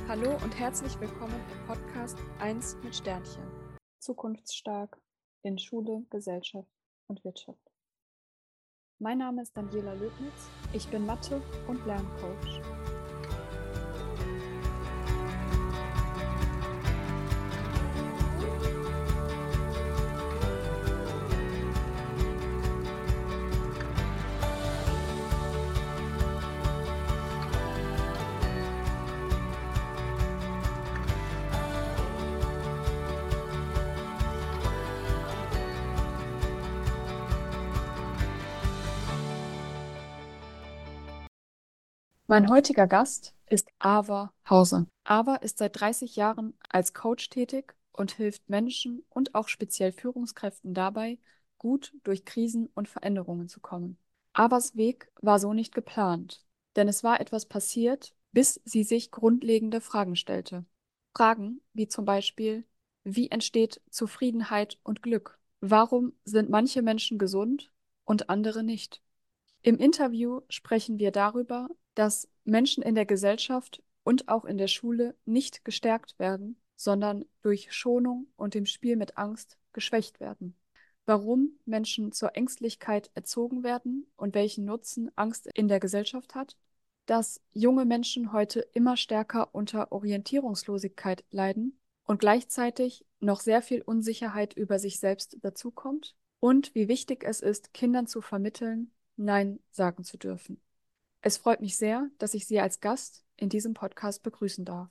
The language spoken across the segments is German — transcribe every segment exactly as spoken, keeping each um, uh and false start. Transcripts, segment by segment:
Hallo und herzlich willkommen im Podcast eins mit Sternchen. Zukunftsstark in Schule, Gesellschaft und Wirtschaft. Mein Name ist Daniela Löbnitz, ich bin Mathe- und Lerncoach. Mein heutiger Gast ist Ava Hause. Ava ist seit dreißig Jahren als Coach tätig und hilft Menschen und auch speziell Führungskräften dabei, gut durch Krisen und Veränderungen zu kommen. Avas Weg war so nicht geplant, denn es war etwas passiert, bis sie sich grundlegende Fragen stellte. Fragen wie zum Beispiel: Wie entsteht Zufriedenheit und Glück? Warum sind manche Menschen gesund und andere nicht? Im Interview sprechen wir darüber, dass Menschen in der Gesellschaft und auch in der Schule nicht gestärkt werden, sondern durch Schonung und dem Spiel mit Angst geschwächt werden. Warum Menschen zur Ängstlichkeit erzogen werden und welchen Nutzen Angst in der Gesellschaft hat. Dass junge Menschen heute immer stärker unter Orientierungslosigkeit leiden und gleichzeitig noch sehr viel Unsicherheit über sich selbst dazukommt. Und wie wichtig es ist, Kindern zu vermitteln, Nein sagen zu dürfen. Es freut mich sehr, dass ich Sie als Gast in diesem Podcast begrüßen darf.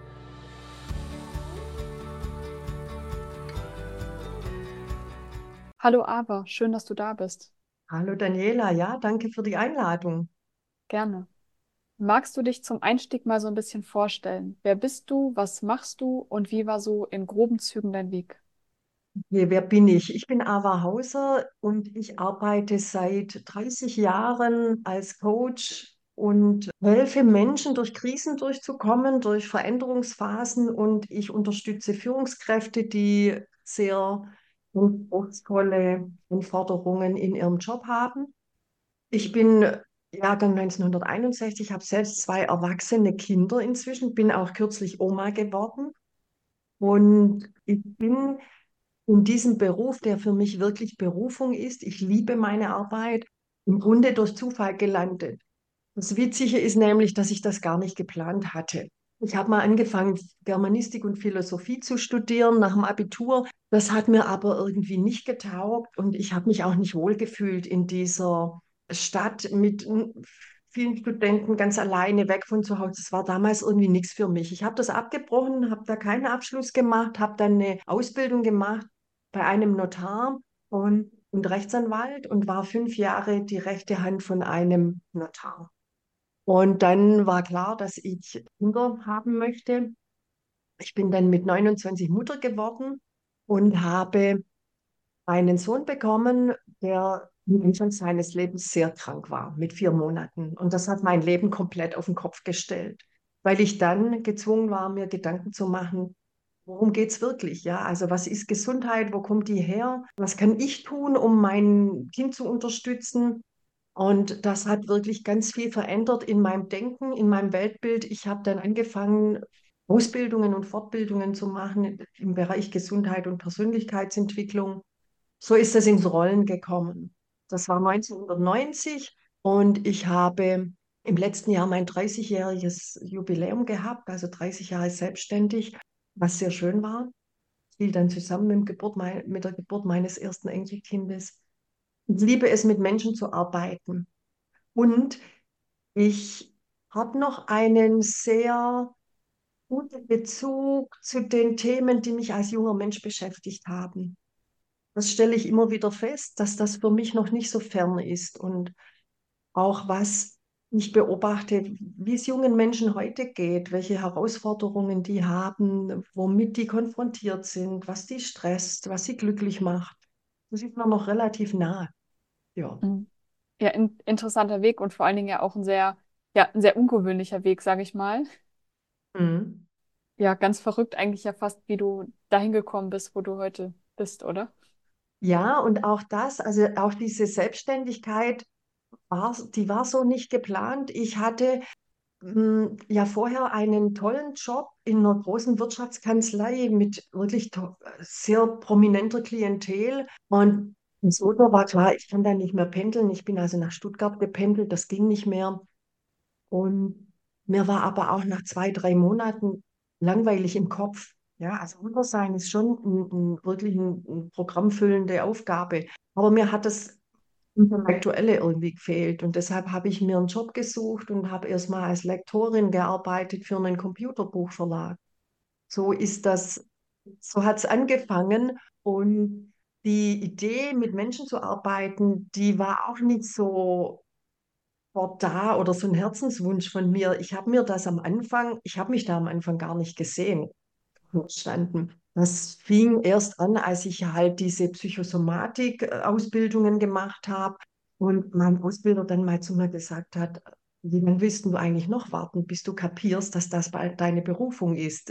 Hallo Ava, schön, dass du da bist. Hallo Daniela, ja, danke für die Einladung. Gerne. Magst du dich zum Einstieg mal so ein bisschen vorstellen? Wer bist du, was machst du und wie war so in groben Zügen dein Weg? Hier, wer bin ich? Ich bin Ava Hauser und ich arbeite seit dreißig Jahren als Coach und helfe Menschen durch Krisen durchzukommen, durch Veränderungsphasen, und ich unterstütze Führungskräfte, die sehr anspruchsvolle Anforderungen in ihrem Job haben. Ich bin Jahrgang neunzehnhunderteinundsechzig, habe selbst zwei erwachsene Kinder inzwischen, bin auch kürzlich Oma geworden. Und ich bin in diesem Beruf, der für mich wirklich Berufung ist, ich liebe meine Arbeit, im Grunde durch Zufall gelandet. Das Witzige ist nämlich, dass ich das gar nicht geplant hatte. Ich habe mal angefangen, Germanistik und Philosophie zu studieren nach dem Abitur. Das hat mir aber irgendwie nicht getaugt und ich habe mich auch nicht wohlgefühlt in dieser Stadt mit vielen Studenten ganz alleine weg von zu Hause. Das war damals irgendwie nichts für mich. Ich habe das abgebrochen, habe da keinen Abschluss gemacht, habe dann eine Ausbildung gemacht bei einem Notar und, und Rechtsanwalt und war fünf Jahre die rechte Hand von einem Notar. Und dann war klar, dass ich Kinder haben möchte. Ich bin dann mit neunundzwanzig Mutter geworden und habe einen Sohn bekommen, der am Anfang seines Lebens sehr krank war, mit vier Monaten. Und das hat mein Leben komplett auf den Kopf gestellt, weil ich dann gezwungen war, mir Gedanken zu machen, worum geht es wirklich? Ja, also was ist Gesundheit? Wo kommt die her? Was kann ich tun, um mein Kind zu unterstützen? Und das hat wirklich ganz viel verändert in meinem Denken, in meinem Weltbild. Ich habe dann angefangen, Ausbildungen und Fortbildungen zu machen im Bereich Gesundheit und Persönlichkeitsentwicklung. So ist es ins Rollen gekommen. Das war neunzehnhundertneunzig und ich habe im letzten Jahr mein dreißigjähriges Jubiläum gehabt, also dreißig Jahre selbstständig, was sehr schön war. Fiel dann zusammen mit, dem Geburt, mein- mit der Geburt meines ersten Enkelkindes. Ich liebe es, mit Menschen zu arbeiten. Und ich habe noch einen sehr guten Bezug zu den Themen, die mich als junger Mensch beschäftigt haben. Das stelle ich immer wieder fest, dass das für mich noch nicht so fern ist. Und auch was ich beobachte, wie es jungen Menschen heute geht, welche Herausforderungen die haben, womit die konfrontiert sind, was die stresst, was sie glücklich macht. Das ist mir noch relativ nah. Ja. Mhm. Ja, in, interessanter Weg und vor allen Dingen ja auch ein sehr, ja, ein sehr ungewöhnlicher Weg, sage ich mal. Mhm. Ja, ganz verrückt eigentlich ja fast, wie du dahin gekommen bist, wo du heute bist, oder? Ja, und auch das, also auch diese Selbstständigkeit, war, die war so nicht geplant. Ich hatte mm, ja vorher einen tollen Job in einer großen Wirtschaftskanzlei mit wirklich to- sehr prominenter Klientel. Und so da war klar, ich kann da nicht mehr pendeln. Ich bin also nach Stuttgart gependelt, das ging nicht mehr. Und mir war aber auch nach zwei, drei Monaten langweilig im Kopf. Ja, also Mutter sein ist schon ein, ein, wirklich ein, ein programmfüllende Aufgabe. Aber mir hat das Intellektuelle irgendwie gefehlt. Und deshalb habe ich mir einen Job gesucht und habe erstmal als Lektorin gearbeitet für einen Computerbuchverlag. So ist das, so hat es angefangen. Und die Idee, mit Menschen zu arbeiten, die war auch nicht so war da oder so ein Herzenswunsch von mir. Ich habe mir das am Anfang, ich habe mich da am Anfang gar nicht gesehen, verstanden. Das fing erst an, als ich halt diese Psychosomatik-Ausbildungen gemacht habe und mein Ausbilder dann mal zu mir gesagt hat, wie lange willst du eigentlich noch warten, bis du kapierst, dass das bald deine Berufung ist?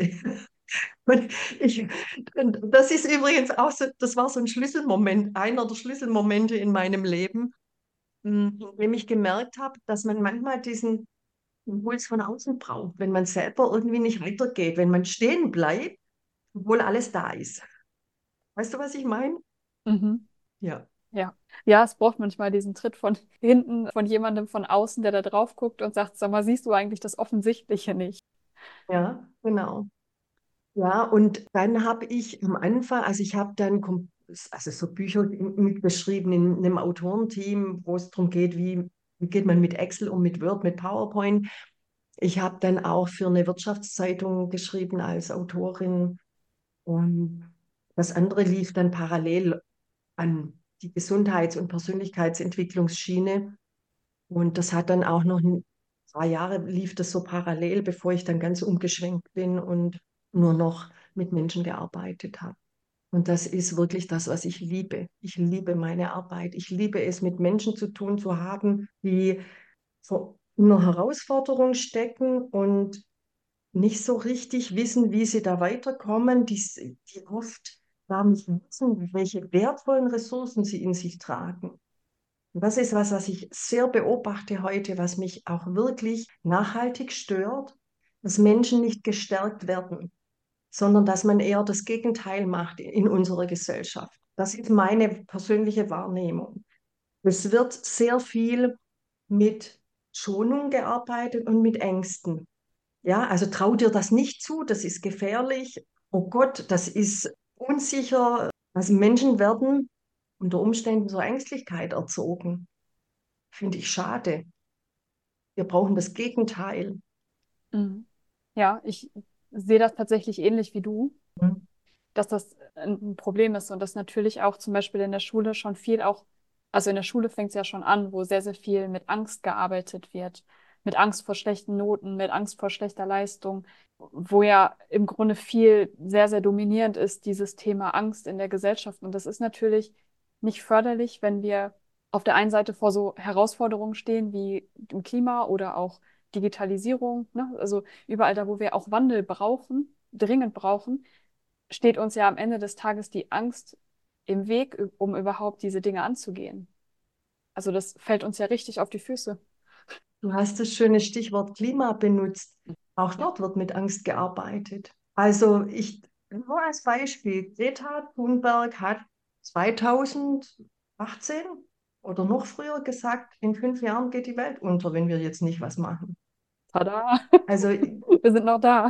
Und ich, und das ist übrigens auch so, das war so ein Schlüsselmoment, einer der Schlüsselmomente in meinem Leben, in dem ich gemerkt habe, dass man manchmal diesen Impuls von außen braucht, wenn man selber irgendwie nicht weitergeht, wenn man stehen bleibt, obwohl alles da ist. Weißt du, was ich meine? Mhm. Ja, Ja. Ja, es braucht manchmal diesen Tritt von hinten, von jemandem von außen, der da drauf guckt und sagt, sag mal, siehst du eigentlich das Offensichtliche nicht? ja, genau. Ja, und dann habe ich am Anfang, also ich habe dann kom- also so Bücher mitgeschrieben in einem Autorenteam, wo es darum geht, wie, wie geht man mit Excel um, mit Word, mit PowerPoint. Ich habe dann auch für eine Wirtschaftszeitung geschrieben als Autorin und das andere lief dann parallel an die Gesundheits- und Persönlichkeitsentwicklungsschiene. Und das hat dann auch noch ein paar Jahre lief das so parallel, bevor ich dann ganz umgeschwenkt bin und nur noch mit Menschen gearbeitet habe. Und das ist wirklich das, was ich liebe. Ich liebe meine Arbeit. Ich liebe es, mit Menschen zu tun zu haben, die vor einer Herausforderung stecken und nicht so richtig wissen, wie sie da weiterkommen, die, die oft gar nicht wissen, welche wertvollen Ressourcen sie in sich tragen. Und das ist was, was ich sehr beobachte heute, was mich auch wirklich nachhaltig stört, dass Menschen nicht gestärkt werden, sondern dass man eher das Gegenteil macht in unserer Gesellschaft. Das ist meine persönliche Wahrnehmung. Es wird sehr viel mit Schonung gearbeitet und mit Ängsten. Ja, also trau dir das nicht zu, das ist gefährlich. Oh Gott, das ist unsicher. Also Menschen werden unter Umständen zur Ängstlichkeit erzogen. Finde ich schade. Wir brauchen das Gegenteil. Mhm. Ja, ich sehe das tatsächlich ähnlich wie du, Mhm. dass das ein Problem ist und dass natürlich auch zum Beispiel in der Schule schon viel auch, also in der Schule fängt es ja schon an, wo sehr, sehr viel mit Angst gearbeitet wird, mit Angst vor schlechten Noten, mit Angst vor schlechter Leistung, wo ja im Grunde viel sehr, sehr dominierend ist, dieses Thema Angst in der Gesellschaft. Und das ist natürlich nicht förderlich, wenn wir auf der einen Seite vor so Herausforderungen stehen wie im Klima oder auch Digitalisierung, ne? Also überall da, wo wir auch Wandel brauchen, dringend brauchen, steht uns ja am Ende des Tages die Angst im Weg, um überhaupt diese Dinge anzugehen. Also das fällt uns ja richtig auf die Füße. Du hast das schöne Stichwort Klima benutzt. Auch Ja, dort wird mit Angst gearbeitet. Also ich, nur als Beispiel, Greta Thunberg hat zweitausendachtzehn oder noch früher gesagt, in fünf Jahren geht die Welt unter, wenn wir jetzt nicht was machen. tada, Also wir sind noch da.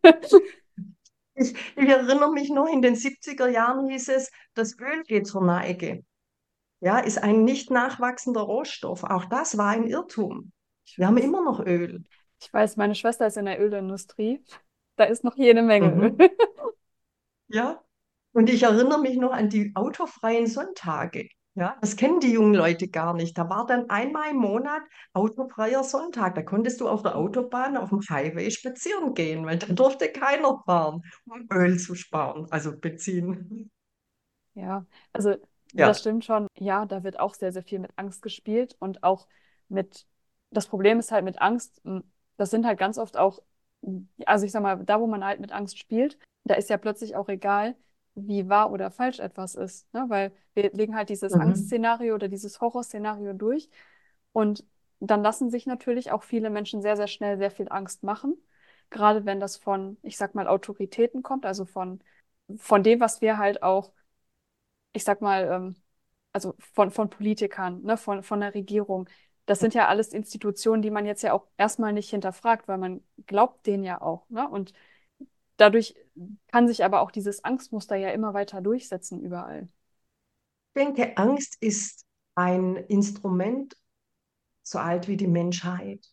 ich, ich erinnere mich noch, in den siebziger Jahren hieß es, das Öl geht zur Neige. Ja, ist ein nicht nachwachsender Rohstoff. Auch das war ein Irrtum. Ich Wir haben weiß. immer noch Öl. Ich weiß, meine Schwester ist in der Ölindustrie. Da ist noch jede Menge Öl. Mhm. Ja. Und ich erinnere mich noch an die autofreien Sonntage. Ja, das kennen die jungen Leute gar nicht. Da war dann einmal im Monat autofreier Sonntag. Da konntest du auf der Autobahn, auf dem Highway spazieren gehen, weil da durfte keiner fahren, um Öl zu sparen, also Benzin. Ja, also das Ja. stimmt schon. Ja, da wird auch sehr, sehr viel mit Angst gespielt und auch mit, das Problem ist halt mit Angst, m, das sind halt ganz oft auch, m, also ich sag mal, da, wo man halt mit Angst spielt, da ist ja plötzlich auch egal, wie wahr oder falsch etwas ist, ne? Weil wir legen halt dieses Mhm. Angstszenario oder dieses Horrorszenario durch und dann lassen sich natürlich auch viele Menschen sehr, sehr schnell sehr viel Angst machen. Gerade wenn das von, ich sag mal, Autoritäten kommt, also von, von dem, was wir halt auch, ich sag mal, ähm, also von, von Politikern, ne, von, von der Regierung. Das sind ja alles Institutionen, die man jetzt ja auch erstmal nicht hinterfragt, weil man glaubt denen ja auch, ne? Und dadurch kann sich aber auch dieses Angstmuster ja immer weiter durchsetzen überall. Ich denke, Angst ist ein Instrument so alt wie die Menschheit.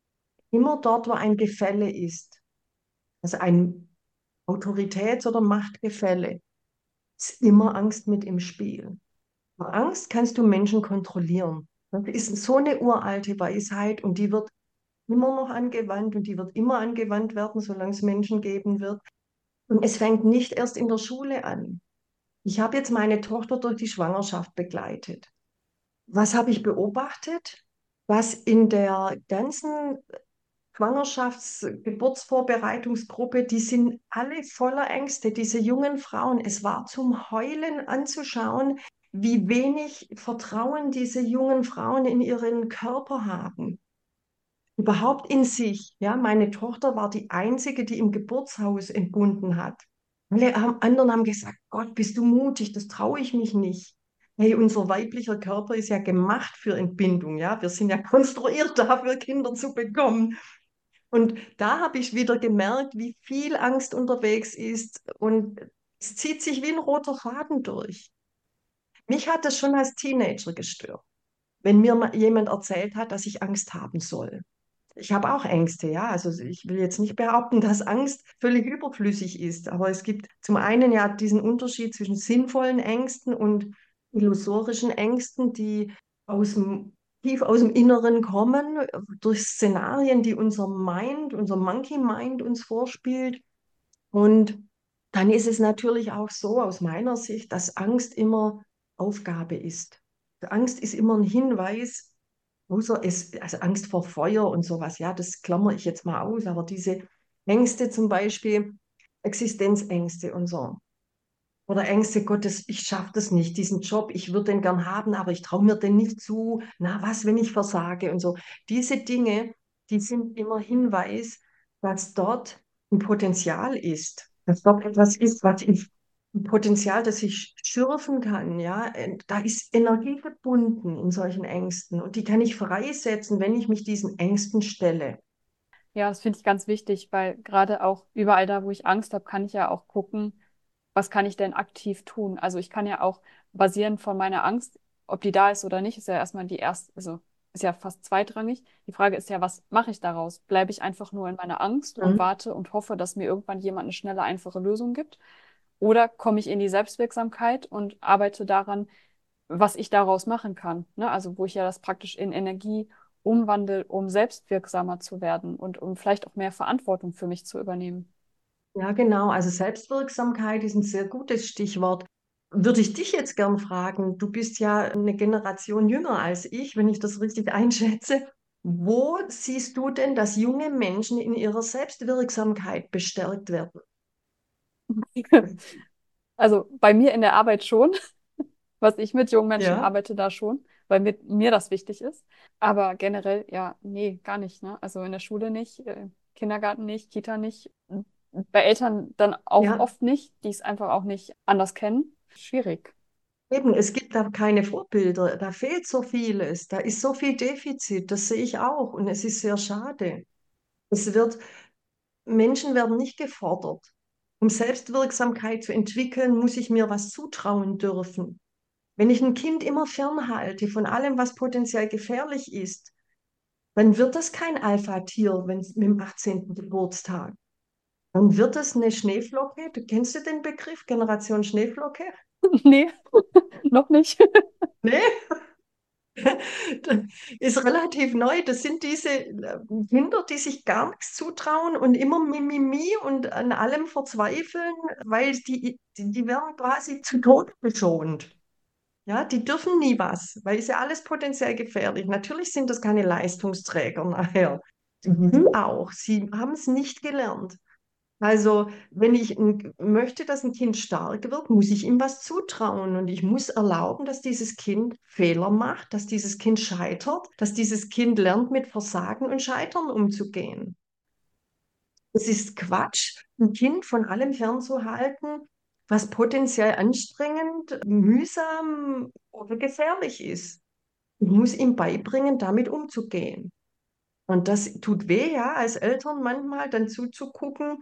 Immer dort, wo ein Gefälle ist, also ein Autoritäts- oder Machtgefälle, ist immer Angst mit im Spiel. Bei Angst kannst du Menschen kontrollieren. Das ist so eine uralte Weisheit und die wird immer noch angewandt und die wird immer angewandt werden, solange es Menschen geben wird. Und es fängt nicht erst in der Schule an. Ich habe jetzt meine Tochter durch die Schwangerschaft begleitet. Was habe ich beobachtet? Dass in der ganzen Schwangerschafts-, Geburtsvorbereitungsgruppe, die sind alle voller Ängste, diese jungen Frauen. Es war zum Heulen anzuschauen, wie wenig Vertrauen diese jungen Frauen in ihren Körper haben. Überhaupt in sich. Ja, meine Tochter war die einzige, die im Geburtshaus entbunden hat. Alle haben- anderen haben gesagt, Gott, bist du mutig, das traue ich mich nicht. Hey, unser weiblicher Körper ist ja gemacht für Entbindung, ja. Wir sind ja konstruiert dafür, Kinder zu bekommen. Und da habe ich wieder gemerkt, wie viel Angst unterwegs ist und es zieht sich wie ein roter Faden durch. Mich hat das schon als Teenager gestört, wenn mir mal jemand erzählt hat, dass ich Angst haben soll. Ich habe auch Ängste, ja. Also ich will jetzt nicht behaupten, dass Angst völlig überflüssig ist, aber es gibt zum einen ja diesen Unterschied zwischen sinnvollen Ängsten und illusorischen Ängsten, die aus dem, tief aus dem Inneren kommen, durch Szenarien, die unser Mind, unser Monkey Mind uns vorspielt. Und dann ist es natürlich auch so aus meiner Sicht, dass Angst immer Aufgabe ist. Angst ist immer ein Hinweis, außer es, also Angst vor Feuer und sowas, ja, das klammere ich jetzt mal aus, aber diese Ängste zum Beispiel, Existenzängste und so. Oder Ängste, Gottes, ich schaffe das nicht, diesen Job, ich würde den gern haben, aber ich traue mir den nicht zu. Na, was, wenn ich versage und so. Diese Dinge, die sind immer Hinweis, dass dort ein Potenzial ist, dass dort etwas ist, was ich, ein Potenzial, das ich schürfen kann, ja. Und da ist Energie verbunden in solchen Ängsten und die kann ich freisetzen, wenn ich mich diesen Ängsten stelle. Ja, das finde ich ganz wichtig, weil gerade auch überall da, wo ich Angst habe, kann ich ja auch gucken, was kann ich denn aktiv tun? Also ich kann ja auch basierend von meiner Angst, ob die da ist oder nicht, ist ja erstmal die erste, also ist ja fast zweitrangig. Die Frage ist ja, was mache ich daraus? Bleibe ich einfach nur in meiner Angst und Mhm. warte und hoffe, dass mir irgendwann jemand eine schnelle, einfache Lösung gibt? Oder komme ich in die Selbstwirksamkeit und arbeite daran, was ich daraus machen kann? Ne? Also wo ich ja das praktisch in Energie umwandle, um selbstwirksamer zu werden und um vielleicht auch mehr Verantwortung für mich zu übernehmen. Ja, genau. Also Selbstwirksamkeit ist ein sehr gutes Stichwort. Würde ich dich jetzt gern fragen, du bist ja eine Generation jünger als ich, wenn ich das richtig einschätze. Wo siehst du denn, dass junge Menschen in ihrer Selbstwirksamkeit bestärkt werden? Also bei mir in der Arbeit schon. Was ich mit jungen Menschen Ja, arbeite, da schon, weil mir, mir das wichtig ist. Aber generell, ja, nee, gar nicht, ne? Also in der Schule nicht, äh, Kindergarten nicht, Kita nicht. Bei Eltern dann auch ja. oft nicht, die es einfach auch nicht anders kennen. Schwierig. Eben, es gibt da keine Vorbilder, da fehlt so vieles, da ist so viel Defizit, das sehe ich auch und es ist sehr schade. Es wird, Menschen werden nicht gefordert. Um Selbstwirksamkeit zu entwickeln, muss ich mir was zutrauen dürfen. Wenn ich ein Kind immer fernhalte von allem, was potenziell gefährlich ist, dann wird das kein Alpha-Tier wenn, mit dem achtzehnten Geburtstag. Dann wird es eine Schneeflocke. Du kennst du den Begriff Generation Schneeflocke? Nee, noch nicht. Nee? Das ist relativ neu. Das sind diese äh, Kinder, die sich gar nichts zutrauen und immer Mimimi und an allem verzweifeln, weil die, die, die werden quasi zu Tode geschont. Ja, die dürfen nie was, weil ist ja alles potenziell gefährlich. Natürlich sind das keine Leistungsträger nachher. Sie auch. Sie haben es nicht gelernt. Also, wenn ich ein, möchte, dass ein Kind stark wird, muss ich ihm was zutrauen und ich muss erlauben, dass dieses Kind Fehler macht, dass dieses Kind scheitert, dass dieses Kind lernt, mit Versagen und Scheitern umzugehen. Es ist Quatsch, ein Kind von allem fernzuhalten, was potenziell anstrengend, mühsam oder gefährlich ist. Ich muss ihm beibringen, damit umzugehen. Und das tut weh, ja, als Eltern manchmal dann zuzugucken,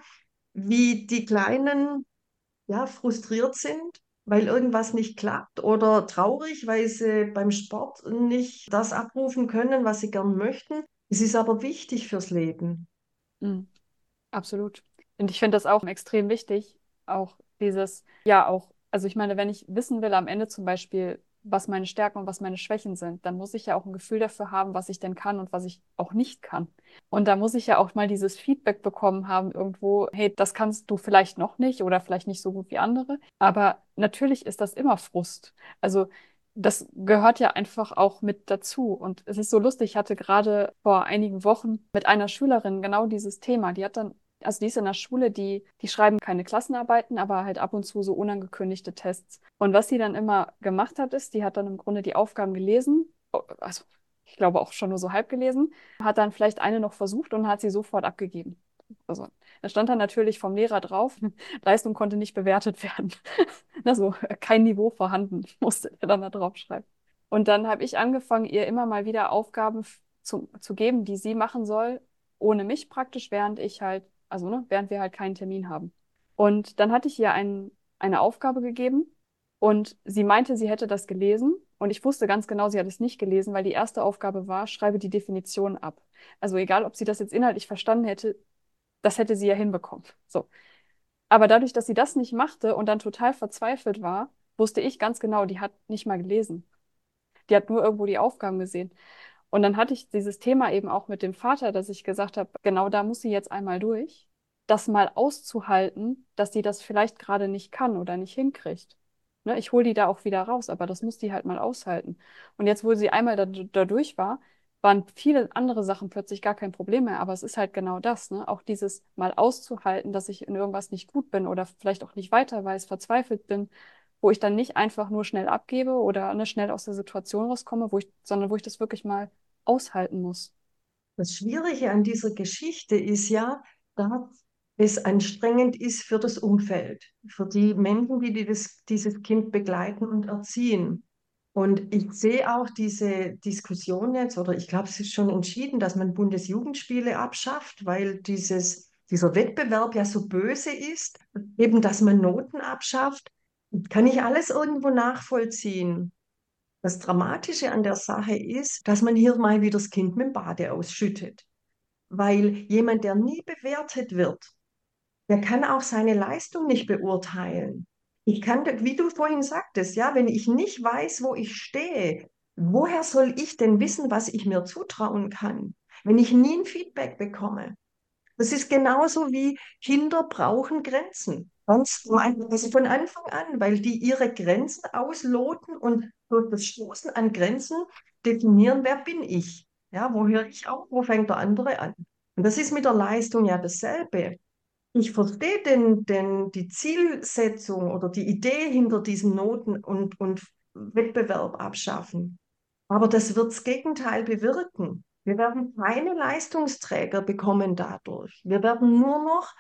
wie die Kleinen ja frustriert sind, weil irgendwas nicht klappt oder traurig, weil sie beim Sport nicht das abrufen können, was sie gern möchten. Es ist aber wichtig fürs Leben. Mhm. Absolut. Und ich finde das auch extrem wichtig, auch dieses, ja, auch, also ich meine, wenn ich wissen will am Ende zum Beispiel, was meine Stärken und was meine Schwächen sind, dann muss ich ja auch ein Gefühl dafür haben, was ich denn kann und was ich auch nicht kann. Und da muss ich ja auch mal dieses Feedback bekommen haben irgendwo, hey, das kannst du vielleicht noch nicht oder vielleicht nicht so gut wie andere. Aber natürlich ist das immer Frust. Also das gehört ja einfach auch mit dazu. Und es ist so lustig, ich hatte gerade vor einigen Wochen mit einer Schülerin genau dieses Thema. Die hat dann, also die ist in der Schule, die, die schreiben keine Klassenarbeiten, aber halt ab und zu so unangekündigte Tests. Und was sie dann immer gemacht hat, ist, die hat dann im Grunde die Aufgaben gelesen, also ich glaube auch schon nur so halb gelesen, hat dann vielleicht eine noch versucht und hat sie sofort abgegeben. Also, da stand dann natürlich vom Lehrer drauf, Leistung konnte nicht bewertet werden. Also kein Niveau vorhanden, musste er dann da drauf schreiben. Und dann habe ich angefangen, ihr immer mal wieder Aufgaben f- zu, zu geben, die sie machen soll, ohne mich praktisch, während ich halt, also ne, während wir halt keinen Termin haben. Und dann hatte ich ihr ein, eine Aufgabe gegeben und sie meinte, sie hätte das gelesen. Und ich wusste ganz genau, sie hat es nicht gelesen, weil die erste Aufgabe war, schreibe die Definition ab. Also egal, ob sie das jetzt inhaltlich verstanden hätte, das hätte sie ja hinbekommen. So. Aber dadurch, dass sie das nicht machte und dann total verzweifelt war, wusste ich ganz genau, die hat nicht mal gelesen. Die hat nur irgendwo die Aufgaben gesehen. Und dann hatte ich dieses Thema eben auch mit dem Vater, dass ich gesagt habe, genau da muss sie jetzt einmal durch, das mal auszuhalten, dass sie das vielleicht gerade nicht kann oder nicht hinkriegt. Ne, ich hole die da auch wieder raus, aber das muss die halt mal aushalten. Und jetzt, wo sie einmal da, da durch war, waren viele andere Sachen plötzlich gar kein Problem mehr. Aber es ist halt genau das, ne? Auch dieses mal auszuhalten, dass ich in irgendwas nicht gut bin oder vielleicht auch nicht weiter weiß, verzweifelt bin, wo ich dann nicht einfach nur schnell abgebe oder ne, schnell aus der Situation rauskomme, wo ich, sondern wo ich das wirklich mal aushalten muss. Das Schwierige an dieser Geschichte ist ja, dass es anstrengend ist für das Umfeld, für die Menschen, die, die das, dieses Kind begleiten und erziehen. Und ich sehe auch diese Diskussion jetzt, oder ich glaube, es ist schon entschieden, dass man Bundesjugendspiele abschafft, weil dieses, dieser Wettbewerb ja so böse ist, eben dass man Noten abschafft, kann ich alles irgendwo nachvollziehen. Das Dramatische an der Sache ist, dass man hier mal wieder das Kind mit dem Bade ausschüttet. Weil jemand, der nie bewertet wird, der kann auch seine Leistung nicht beurteilen. Ich kann, wie du vorhin sagtest, ja, wenn ich nicht weiß, wo ich stehe, woher soll ich denn wissen, was ich mir zutrauen kann, wenn ich nie ein Feedback bekomme? Das ist genauso wie Kinder brauchen Grenzen. Ganz also von Anfang an, weil die ihre Grenzen ausloten und durch das Stoßen an Grenzen definieren, wer bin ich? Ja, wo höre ich auf, wo fängt der andere an? Und das ist mit der Leistung ja dasselbe. Ich verstehe den, den, die Zielsetzung oder die Idee hinter diesen Noten und, und Wettbewerb abschaffen. Aber das wird das Gegenteil bewirken. Wir werden keine Leistungsträger bekommen dadurch. Wir werden nur noch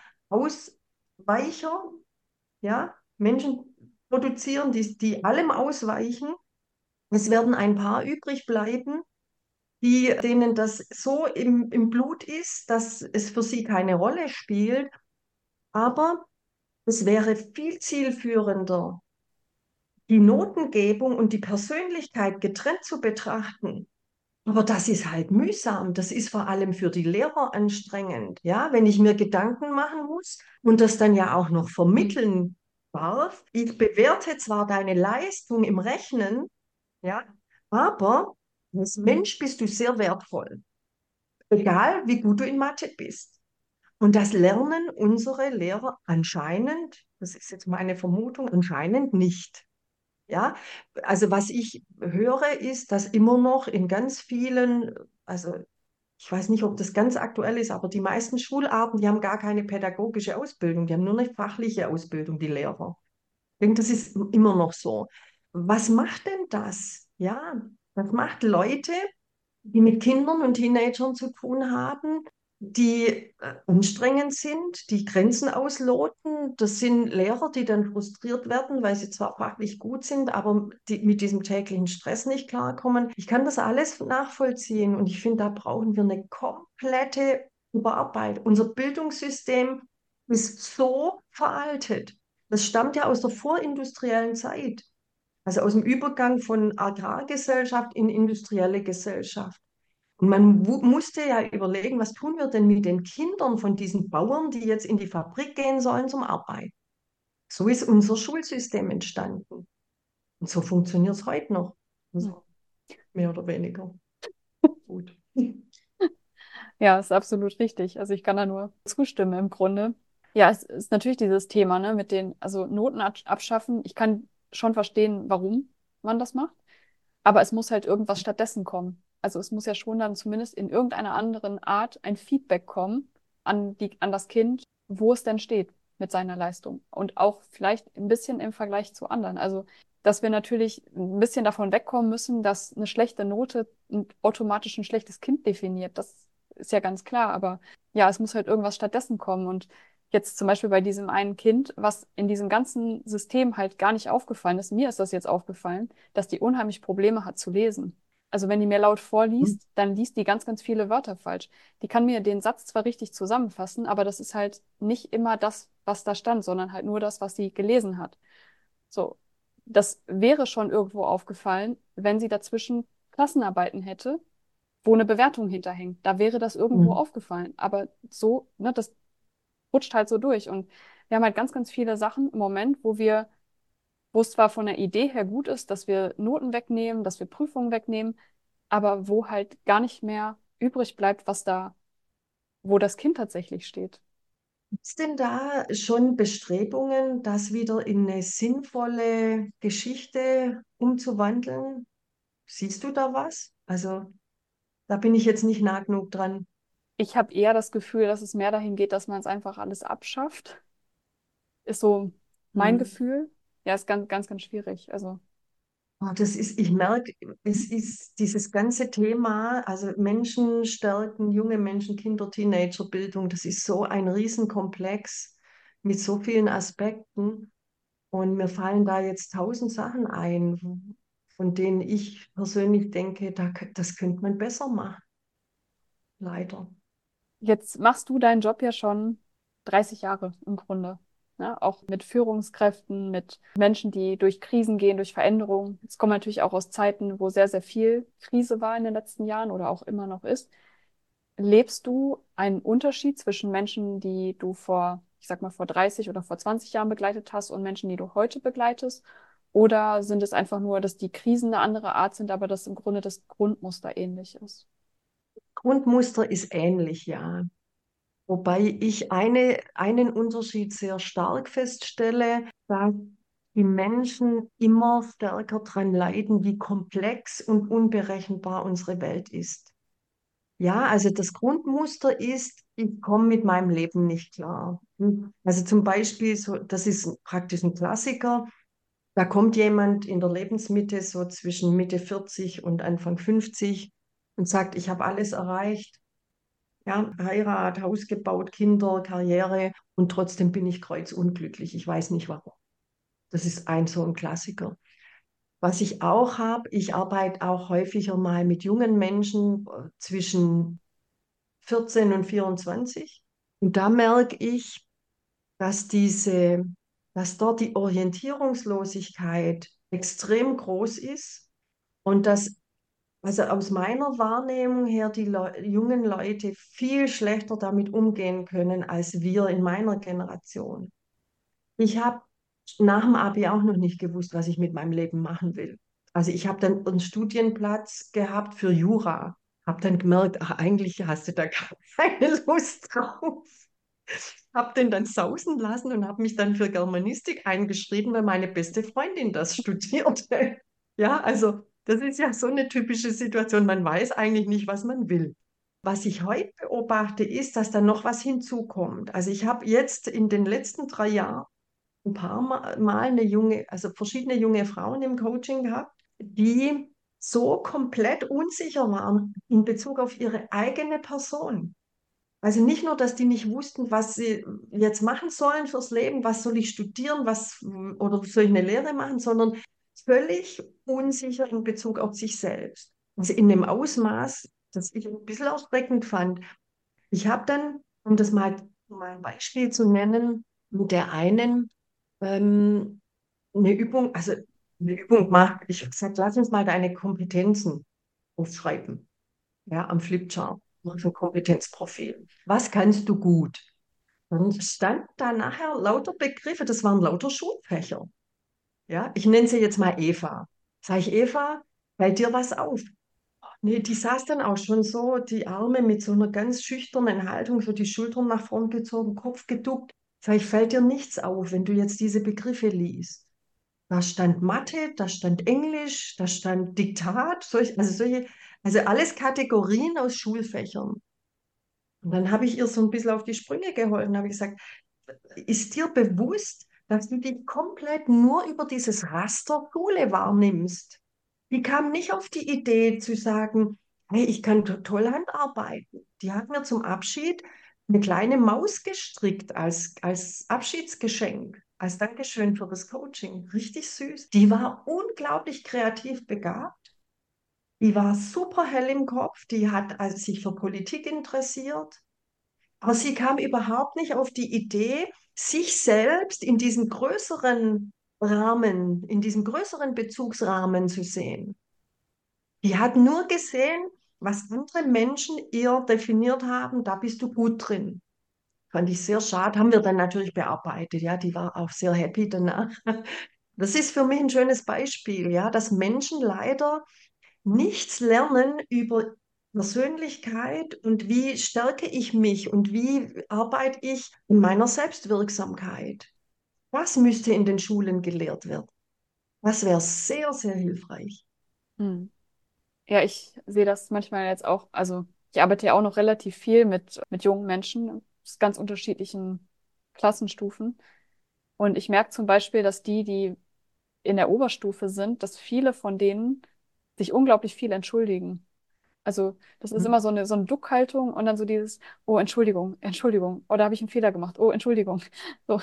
Ausweicher, ja, Menschen produzieren, die, die allem ausweichen. Es werden ein paar übrig bleiben, die, denen das so im, im Blut ist, dass es für sie keine Rolle spielt. Aber es wäre viel zielführender, die Notengebung und die Persönlichkeit getrennt zu betrachten. Aber das ist halt mühsam. Das ist vor allem für die Lehrer anstrengend. Ja, wenn ich mir Gedanken machen muss und das dann ja auch noch Hm. vermitteln darf. Ich bewerte zwar deine Leistung im Rechnen, ja, aber als Mensch bist du sehr wertvoll. Egal, wie gut du in Mathe bist. Und das lernen unsere Lehrer anscheinend, das ist jetzt meine Vermutung, anscheinend nicht. Ja, also was ich höre, ist, dass immer noch in ganz vielen, also Ich weiß nicht, ob das ganz aktuell ist, aber die meisten Schularten, die haben gar keine pädagogische Ausbildung, die haben nur eine fachliche Ausbildung, die Lehrer. Ich denke, das ist immer noch so. Was macht denn das? Ja, das macht Leute, die mit Kindern und Teenagern zu tun haben, die äh, anstrengend sind, die Grenzen ausloten. Das sind Lehrer, die dann frustriert werden, weil sie zwar fachlich gut sind, aber die mit diesem täglichen Stress nicht klarkommen. Ich kann das alles nachvollziehen und ich finde, da brauchen wir eine komplette Überarbeitung. Unser Bildungssystem ist so veraltet. Das stammt ja aus der vorindustriellen Zeit. Also aus dem Übergang von Agrargesellschaft in industrielle Gesellschaft. Und man wu- musste ja überlegen, was tun wir denn mit den Kindern von diesen Bauern, die jetzt in die Fabrik gehen sollen zum Arbeiten. So ist unser Schulsystem entstanden. Und so funktioniert es heute noch. Hm. Also mehr oder weniger gut. Ja, ist absolut richtig. Also ich kann da nur zustimmen im Grunde. Ja, es ist natürlich dieses Thema, ne, mit den, also Noten absch- abschaffen. Ich kann schon verstehen, warum man das macht, aber es muss halt irgendwas stattdessen kommen. Also es muss ja schon dann zumindest in irgendeiner anderen Art ein Feedback kommen an die, an das Kind, wo es denn steht mit seiner Leistung. Und auch vielleicht ein bisschen im Vergleich zu anderen. Also, dass wir natürlich ein bisschen davon wegkommen müssen, dass eine schlechte Note ein- automatisch ein schlechtes Kind definiert. Das ist ja ganz klar. Aber ja, es muss halt irgendwas stattdessen kommen. Und jetzt zum Beispiel bei diesem einen Kind, was in diesem ganzen System halt gar nicht aufgefallen ist, mir ist das jetzt aufgefallen, dass die unheimlich Probleme hat zu lesen. Also wenn die mir laut vorliest, dann liest die ganz, ganz viele Wörter falsch. Die kann mir den Satz zwar richtig zusammenfassen, aber das ist halt nicht immer das, was da stand, sondern halt nur das, was sie gelesen hat. So, das wäre schon irgendwo aufgefallen, wenn sie dazwischen Klassenarbeiten hätte, wo eine Bewertung hinterhängt. Da wäre das irgendwo Mhm. aufgefallen. Aber so, ne, das rutscht halt so durch. Und wir haben halt ganz, ganz viele Sachen im Moment, wo wir, wo es zwar von der Idee her gut ist, dass wir Noten wegnehmen, dass wir Prüfungen wegnehmen, aber wo halt gar nicht mehr übrig bleibt, was da, wo das Kind tatsächlich steht. Gibt es denn da schon Bestrebungen, das wieder in eine sinnvolle Geschichte umzuwandeln? Siehst du da was? Also da bin ich jetzt nicht nah genug dran. Ich habe eher das Gefühl, dass es mehr dahin geht, dass man es einfach alles abschafft. Ist so mein Hm. Gefühl. Ja, ist ganz, ganz, ganz schwierig. Also, Oh, das ist, ich merke, es ist dieses ganze Thema, also Menschen stärken, junge Menschen, Kinder, Teenagerbildung, das ist so ein Riesenkomplex mit so vielen Aspekten. Und mir fallen da jetzt tausend Sachen ein, von denen ich persönlich denke, da, kö- das könnte man besser machen, leider. jetzt machst du deinen Job ja schon dreißig Jahre im Grunde. Ne? Auch mit Führungskräften, mit Menschen, die durch Krisen gehen, durch Veränderungen. Jetzt kommen natürlich auch aus Zeiten, wo sehr, sehr viel Krise war in den letzten Jahren oder auch immer noch ist. Lebst du einen Unterschied zwischen Menschen, die du vor, ich sag mal, vor dreißig oder vor zwanzig Jahren begleitet hast und Menschen, die du heute begleitest? Oder sind es einfach nur, dass die Krisen eine andere Art sind, aber dass im Grunde das Grundmuster ähnlich ist? Grundmuster ist ähnlich, ja. Wobei ich eine, einen Unterschied sehr stark feststelle, dass die Menschen immer stärker daran leiden, wie komplex und unberechenbar unsere Welt ist. Ja, also das Grundmuster ist, ich komme mit meinem Leben nicht klar. Hm. Also zum Beispiel, so, das ist praktisch ein Klassiker, da kommt jemand in der Lebensmitte, so zwischen Mitte vierzig und Anfang fünfzig und sagt, ich habe alles erreicht. Ja, Heirat, Haus gebaut, Kinder, Karriere und trotzdem bin ich kreuzunglücklich. Ich weiß nicht warum. Das ist ein so ein Klassiker. Was ich auch habe, ich arbeite auch häufiger mal mit jungen Menschen äh, zwischen vierzehn und vierundzwanzig. Und da merke ich, dass diese, dass dort die Orientierungslosigkeit extrem groß ist und dass also aus meiner Wahrnehmung her die Leu jungen Leute viel schlechter damit umgehen können als wir in meiner Generation. Ich habe nach dem Abi auch noch nicht gewusst, was ich mit meinem Leben machen will. Also ich habe dann einen Studienplatz gehabt für Jura, habe dann gemerkt, ach, eigentlich hast du da gar keine Lust drauf. Habe den dann sausen lassen und habe mich dann für Germanistik eingeschrieben, weil meine beste Freundin das studierte. Ja, also das ist ja so eine typische Situation. Man weiß eigentlich nicht, was man will. Was ich heute beobachte, ist, dass da noch was hinzukommt. Also ich habe jetzt in den letzten drei Jahren ein paar Ma- Mal eine junge, also verschiedene junge Frauen im Coaching gehabt, die so komplett unsicher waren in Bezug auf ihre eigene Person. Also nicht nur, dass die nicht wussten, was sie jetzt machen sollen fürs Leben, was soll ich studieren, was oder soll ich eine Lehre machen, sondern völlig unsicher in Bezug auf sich selbst. Also in dem Ausmaß, das ich ein bisschen erschreckend fand. Ich habe dann, um das mal, mal ein Beispiel zu nennen, mit der einen ähm, eine Übung, also eine Übung gemacht. Ich habe gesagt, lass uns mal deine Kompetenzen aufschreiben, ja, am Flipchart, so ein Kompetenzprofil. Was kannst du gut? Dann stand da nachher lauter Begriffe, das waren lauter Schulfächer. Ja, ich nenne sie jetzt mal Eva. Sag ich, Eva, fällt dir was auf? Nee, die saß dann auch schon so, die Arme mit so einer ganz schüchternen Haltung, so die Schultern nach vorn gezogen, Kopf geduckt. Sag ich, fällt dir nichts auf, wenn du jetzt diese Begriffe liest? Da stand Mathe, da stand Englisch, da stand Diktat, solch, also solche, also alles Kategorien aus Schulfächern. Und dann habe ich ihr so ein bisschen auf die Sprünge geholfen, habe ich gesagt, ist dir bewusst, dass du dich komplett nur über dieses Raster Schule wahrnimmst? Die kam nicht auf die Idee zu sagen, hey, ich kann to- toll handarbeiten. Die hat mir zum Abschied eine kleine Maus gestrickt als, als Abschiedsgeschenk, als Dankeschön für das Coaching. Richtig süß. Die war unglaublich kreativ begabt. Die war super hell im Kopf. Die hat also sich für Politik interessiert. Aber sie kam überhaupt nicht auf die Idee, sich selbst in diesem größeren Rahmen, in diesem größeren Bezugsrahmen zu sehen. Die hat nur gesehen, was andere Menschen ihr definiert haben, da bist du gut drin. Fand ich sehr schade, haben wir dann natürlich bearbeitet, ja, die war auch sehr happy danach. Das ist für mich ein schönes Beispiel, ja, dass Menschen leider nichts lernen über Persönlichkeit und wie stärke ich mich und wie arbeite ich in meiner Selbstwirksamkeit. Das müsste in den Schulen gelehrt werden. Das wäre sehr, sehr hilfreich. Hm. Ja, ich sehe das manchmal jetzt auch, also ich arbeite ja auch noch relativ viel mit, mit jungen Menschen aus ganz unterschiedlichen Klassenstufen. Und ich merke zum Beispiel, dass die, die in der Oberstufe sind, dass viele von denen sich unglaublich viel entschuldigen. Also das ist immer so eine, so eine Duckhaltung und dann so dieses, oh, Entschuldigung, Entschuldigung, oh, da habe ich einen Fehler gemacht, oh, Entschuldigung. So,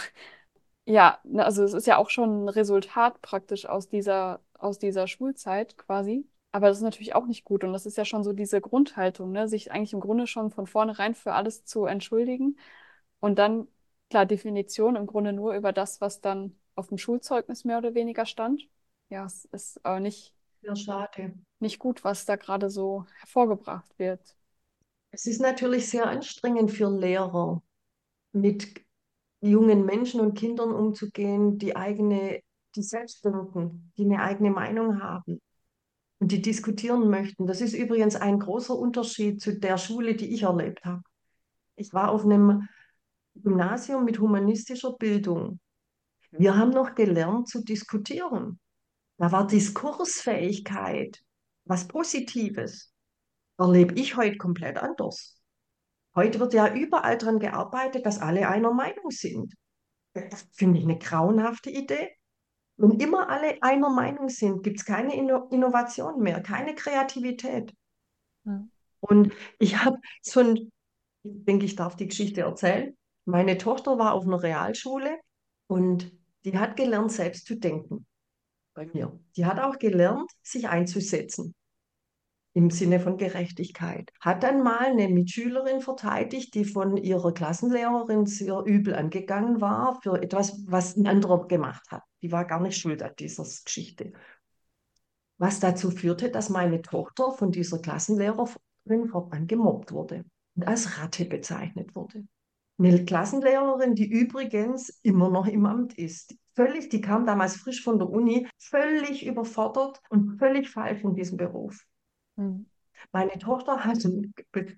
ja, ne, also es ist ja auch schon ein Resultat praktisch aus dieser, aus dieser Schulzeit quasi. Aber das ist natürlich auch nicht gut. Und das ist ja schon so diese Grundhaltung, ne? Sich eigentlich im Grunde schon von vornherein für alles zu entschuldigen. Und dann, klar, Definition im Grunde nur über das, was dann auf dem Schulzeugnis mehr oder weniger stand. Ja, es ist aber nicht, Sehr schade. nicht gut, was da gerade so hervorgebracht wird. Es ist natürlich sehr anstrengend für Lehrer, mit jungen Menschen und Kindern umzugehen, die eigene, die selbst denken, die eine eigene Meinung haben und die diskutieren möchten. Das ist übrigens ein großer Unterschied zu der Schule, die ich erlebt habe. Ich war auf einem Gymnasium mit humanistischer Bildung. Wir haben noch gelernt zu diskutieren. Da war Diskursfähigkeit was Positives. Erlebe ich heute komplett anders. Heute wird ja überall daran gearbeitet, dass alle einer Meinung sind. Das finde ich eine grauenhafte Idee. Wenn immer alle einer Meinung sind, gibt es keine Inno Innovation mehr, keine Kreativität. Hm. Und ich habe so ein, ich denke, ich darf die Geschichte erzählen. Meine Tochter war auf einer Realschule und die hat gelernt, selbst zu denken bei mir. Die hat auch gelernt, sich einzusetzen im Sinne von Gerechtigkeit. Hat dann mal eine Mitschülerin verteidigt, die von ihrer Klassenlehrerin sehr übel angegangen war für etwas, was ein anderer gemacht hat. Die war gar nicht schuld an dieser Geschichte. Was dazu führte, dass meine Tochter von dieser Klassenlehrerin fortan gemobbt wurde und als Ratte bezeichnet wurde. Eine Klassenlehrerin, die übrigens immer noch im Amt ist. Völlig, die kam damals frisch von der Uni, völlig überfordert und völlig falsch in diesem Beruf. Hm. Meine Tochter hat ein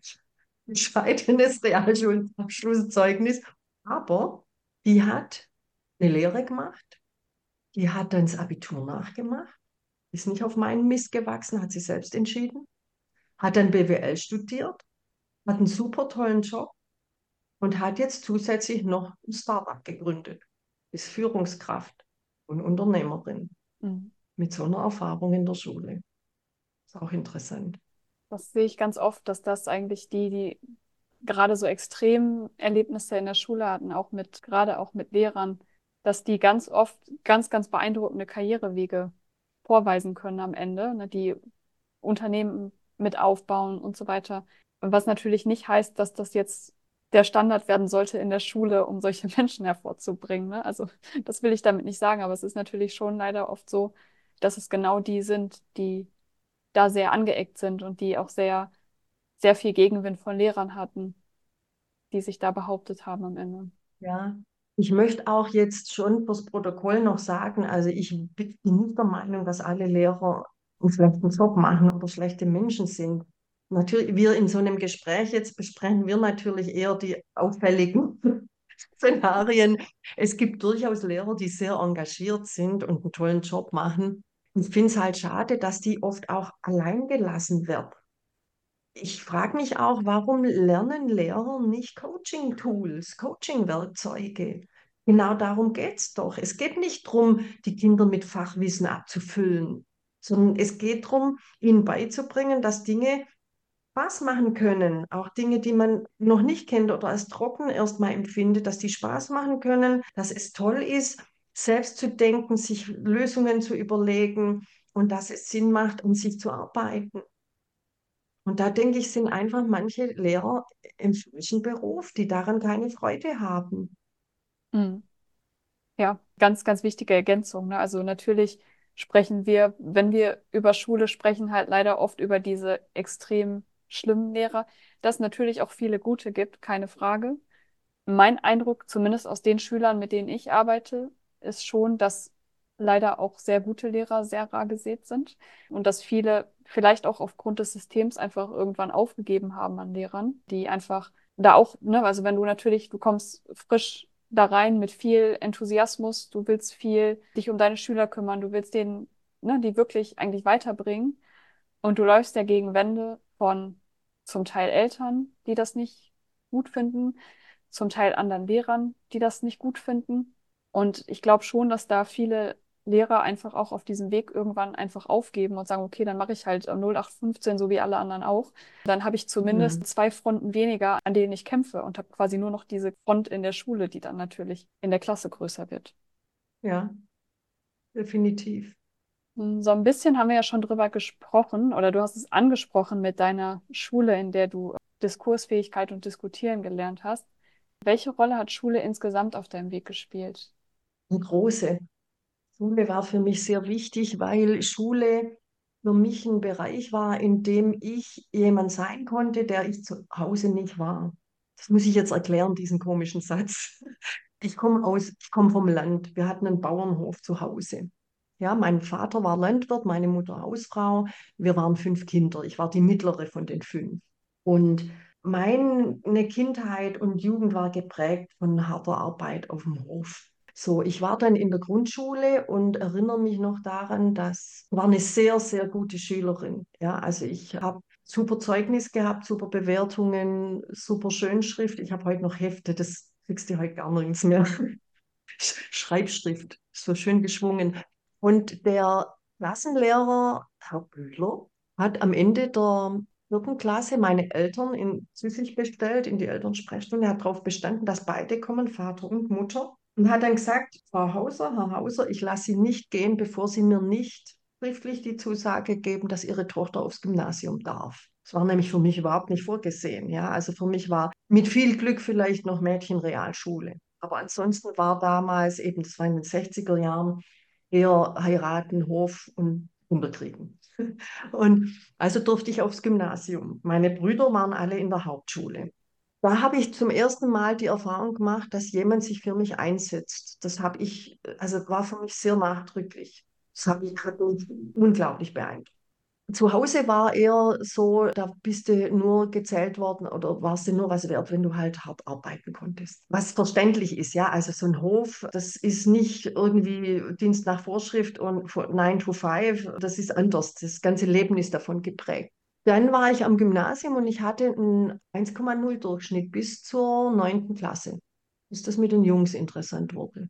bescheidenes Realschulabschlusszeugnis, aber die hat eine Lehre gemacht, die hat dann das Abitur nachgemacht, ist nicht auf meinen Mist gewachsen, hat sie selbst entschieden, hat dann B W L studiert hat einen super tollen Job und hat jetzt zusätzlich noch ein Startup gegründet. Ist Führungskraft und Unternehmerin Mhm. mit so einer Erfahrung in der Schule. Ist auch interessant. Das sehe ich ganz oft, dass das eigentlich die, die gerade so Extremerlebnisse in der Schule hatten, auch mit, gerade auch mit Lehrern, dass die ganz oft ganz, ganz beeindruckende Karrierewege vorweisen können am Ende, ne, die Unternehmen mit aufbauen und so weiter. Was natürlich nicht heißt, dass das jetzt der Standard werden sollte in der Schule, um solche Menschen hervorzubringen. Ne? Also das will ich damit nicht sagen, aber es ist natürlich schon leider oft so, dass es genau die sind, die da sehr angeeckt sind und die auch sehr, sehr viel Gegenwind von Lehrern hatten, die sich da behauptet haben am Ende. Ja, ich möchte auch jetzt schon fürs Protokoll noch sagen, also ich bin nicht der Meinung, dass alle Lehrer einen schlechten Job machen oder schlechte Menschen sind. Natürlich, wir in so einem Gespräch jetzt besprechen wir natürlich eher die auffälligen Szenarien. Es gibt durchaus Lehrer, die sehr engagiert sind und einen tollen Job machen. Ich finde es halt schade, dass die oft auch allein gelassen werden. Ich frage mich auch, warum lernen Lehrer nicht Coaching-Tools, Coaching-Werkzeuge? Genau darum geht es doch. Es geht nicht darum, die Kinder mit Fachwissen abzufüllen, sondern es geht darum, ihnen beizubringen, dass Dinge Spaß machen können. Auch Dinge, die man noch nicht kennt oder als trocken erstmal empfindet, dass die Spaß machen können, dass es toll ist, selbst zu denken, sich Lösungen zu überlegen und dass es Sinn macht, um sich zu arbeiten. Und da denke ich, sind einfach manche Lehrer im falschen Beruf, die daran keine Freude haben. Mhm. Ja, ganz, ganz wichtige Ergänzung. Ne? Also natürlich sprechen wir, wenn wir über Schule sprechen, halt leider oft über diese extrem schlimmen Lehrer, dass es natürlich auch viele gute gibt, keine Frage. Mein Eindruck, zumindest aus den Schülern, mit denen ich arbeite, ist schon, dass leider auch sehr gute Lehrer sehr rar gesät sind und dass viele vielleicht auch aufgrund des Systems einfach irgendwann aufgegeben haben an Lehrern, die einfach da auch, ne, also wenn du natürlich, du kommst frisch da rein mit viel Enthusiasmus, du willst viel dich um deine Schüler kümmern, du willst denen, ne, die wirklich eigentlich weiterbringen und du läufst ja gegen Wände von zum Teil Eltern, die das nicht gut finden, zum Teil anderen Lehrern, die das nicht gut finden. Und ich glaube schon, dass da viele Lehrer einfach auch auf diesem Weg irgendwann einfach aufgeben und sagen, okay, dann mache ich halt null acht fünfzehn, so wie alle anderen auch. Dann habe ich zumindest Mhm. zwei Fronten weniger, an denen ich kämpfe und habe quasi nur noch diese Front in der Schule, die dann natürlich in der Klasse größer wird. Ja, definitiv. Hm, so ein bisschen haben wir ja schon drüber gesprochen, oder du hast es angesprochen mit deiner Schule, in der du Diskursfähigkeit und Diskutieren gelernt hast. Welche Rolle hat Schule insgesamt auf deinem Weg gespielt? Eine große. Schule war für mich sehr wichtig, weil Schule für mich ein Bereich war, in dem ich jemand sein konnte, der ich zu Hause nicht war. Das muss ich jetzt erklären, diesen komischen Satz. Ich komme aus, ich komme vom Land. Wir hatten einen Bauernhof zu Hause. Ja, mein Vater war Landwirt, meine Mutter Hausfrau. Wir waren fünf Kinder. Ich war die mittlere von den fünf. Und meine Kindheit und Jugend war geprägt von harter Arbeit auf dem Hof. So, ich war dann in der Grundschule und erinnere mich noch daran, dass war eine sehr, sehr gute Schülerin. Ja, also ich habe super Zeugnis gehabt, super Bewertungen, super Schönschrift. Ich habe heute noch Hefte, das kriegst du heute gar nirgends mehr. Schreibschrift, so schön geschwungen. Und der Klassenlehrer, Herr Bühler, hat am Ende der vierten Klasse meine Eltern in, zu sich bestellt, in die Elternsprechstunde. Er hat darauf bestanden, dass beide kommen, Vater und Mutter. Und hat dann gesagt, Frau Hauser, Herr Hauser, ich lasse Sie nicht gehen, bevor Sie mir nicht schriftlich die Zusage geben, dass Ihre Tochter aufs Gymnasium darf. Das war nämlich für mich überhaupt nicht vorgesehen. Ja, also für mich war mit viel Glück vielleicht noch Mädchenrealschule. Aber ansonsten war damals eben, das war in den sechziger Jahren, eher heiraten, Hof und Kinder kriegen. Und also durfte ich aufs Gymnasium. Meine Brüder waren alle in der Hauptschule. Da habe ich zum ersten Mal die Erfahrung gemacht, dass jemand sich für mich einsetzt. Das habe ich, also war für mich sehr nachdrücklich. Das habe ich, hat mich unglaublich beeindruckt. Zu Hause war eher so, da bist du nur gezählt worden oder warst du nur was wert, wenn du halt hart arbeiten konntest. Was verständlich ist, ja. Also so ein Hof, das ist nicht irgendwie Dienst nach Vorschrift und von nine to five. Das ist anders. Das ganze Leben ist davon geprägt. Dann war ich am Gymnasium und ich hatte einen eins Komma null Durchschnitt bis zur neunten Klasse, bis das mit den Jungs interessant wurde.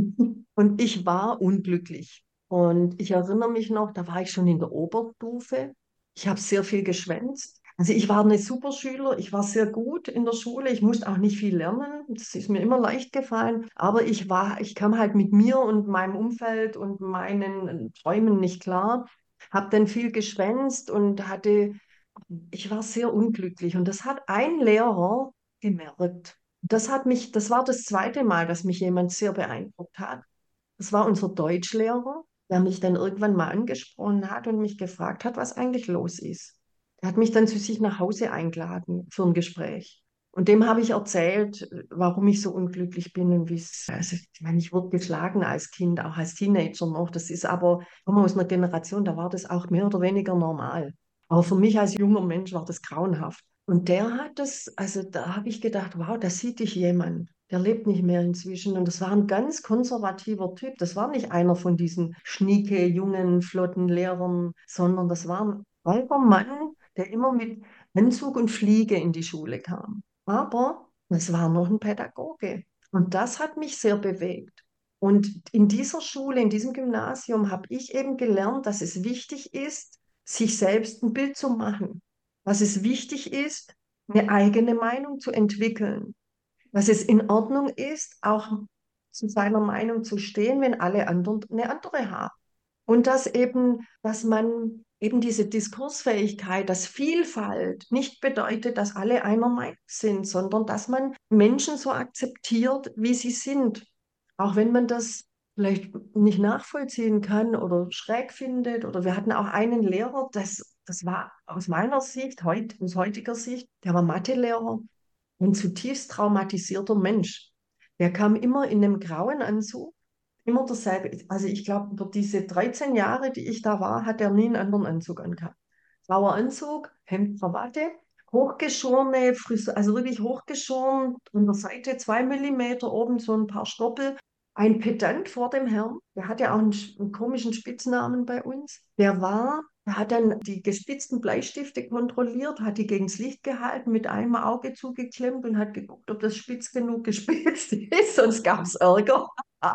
Und ich war unglücklich. Und ich erinnere mich noch, da war ich schon in der Oberstufe. Ich habe sehr viel geschwänzt. Also ich war eine Superschüler, ich war sehr gut in der Schule, ich musste auch nicht viel lernen, das ist mir immer leicht gefallen, aber ich war, ich kam halt mit mir und meinem Umfeld und meinen Träumen nicht klar, habe dann viel geschwänzt und hatte, ich war sehr unglücklich und das hat ein Lehrer gemerkt. Das hat mich, das war das zweite Mal, dass mich jemand sehr beeindruckt hat. Das war unser Deutschlehrer, der mich dann irgendwann mal angesprochen hat und mich gefragt hat, was eigentlich los ist. Er hat mich dann zu sich nach Hause eingeladen für ein Gespräch. Und dem habe ich erzählt, warum ich so unglücklich bin und wie es, also ich meine, ich wurde geschlagen als Kind, auch als Teenager noch. Das ist aber, ich komme aus einer Generation, da war das auch mehr oder weniger normal. Aber für mich als junger Mensch war das grauenhaft. Und der hat das, also da habe ich gedacht, wow, da sieht dich jemand. Der lebt nicht mehr inzwischen. Und das war ein ganz konservativer Typ. Das war nicht einer von diesen schnieke, jungen, flotten Lehrern, sondern das war ein alter Mann, der immer mit Anzug und Fliege in die Schule kam. Aber es war noch ein Pädagoge. Und das hat mich sehr bewegt. Und in dieser Schule, in diesem Gymnasium habe ich eben gelernt, dass es wichtig ist, sich selbst ein Bild zu machen. Dass es wichtig ist, eine eigene Meinung zu entwickeln, dass es in Ordnung ist, auch zu seiner Meinung zu stehen, wenn alle anderen eine andere haben. Und dass eben, dass man eben diese Diskursfähigkeit, dass Vielfalt nicht bedeutet, dass alle einer Meinung sind, sondern dass man Menschen so akzeptiert, wie sie sind. Auch wenn man das vielleicht nicht nachvollziehen kann oder schräg findet. Oder wir hatten auch einen Lehrer, das, das war aus meiner Sicht, heut, aus heutiger Sicht, der war Mathelehrer, ein zutiefst traumatisierter Mensch. Der kam immer in einem grauen Anzug, immer dasselbe. Also ich glaube, über diese dreizehn Jahre, die ich da war, hat er nie einen anderen Anzug angehabt. Grauer Anzug, Hemd, Krawatte, hochgeschorene Frisur, also wirklich hochgeschoren, an der Seite zwei Millimeter, oben so ein paar Stoppel. Ein Pedant vor dem Herrn, der hat ja auch einen, einen komischen Spitznamen bei uns. Der war, der hat dann die gespitzten Bleistifte kontrolliert, hat die gegens Licht gehalten, mit einem Auge zugeklemmt und hat geguckt, ob das spitz genug gespitzt ist, sonst gab es Ärger.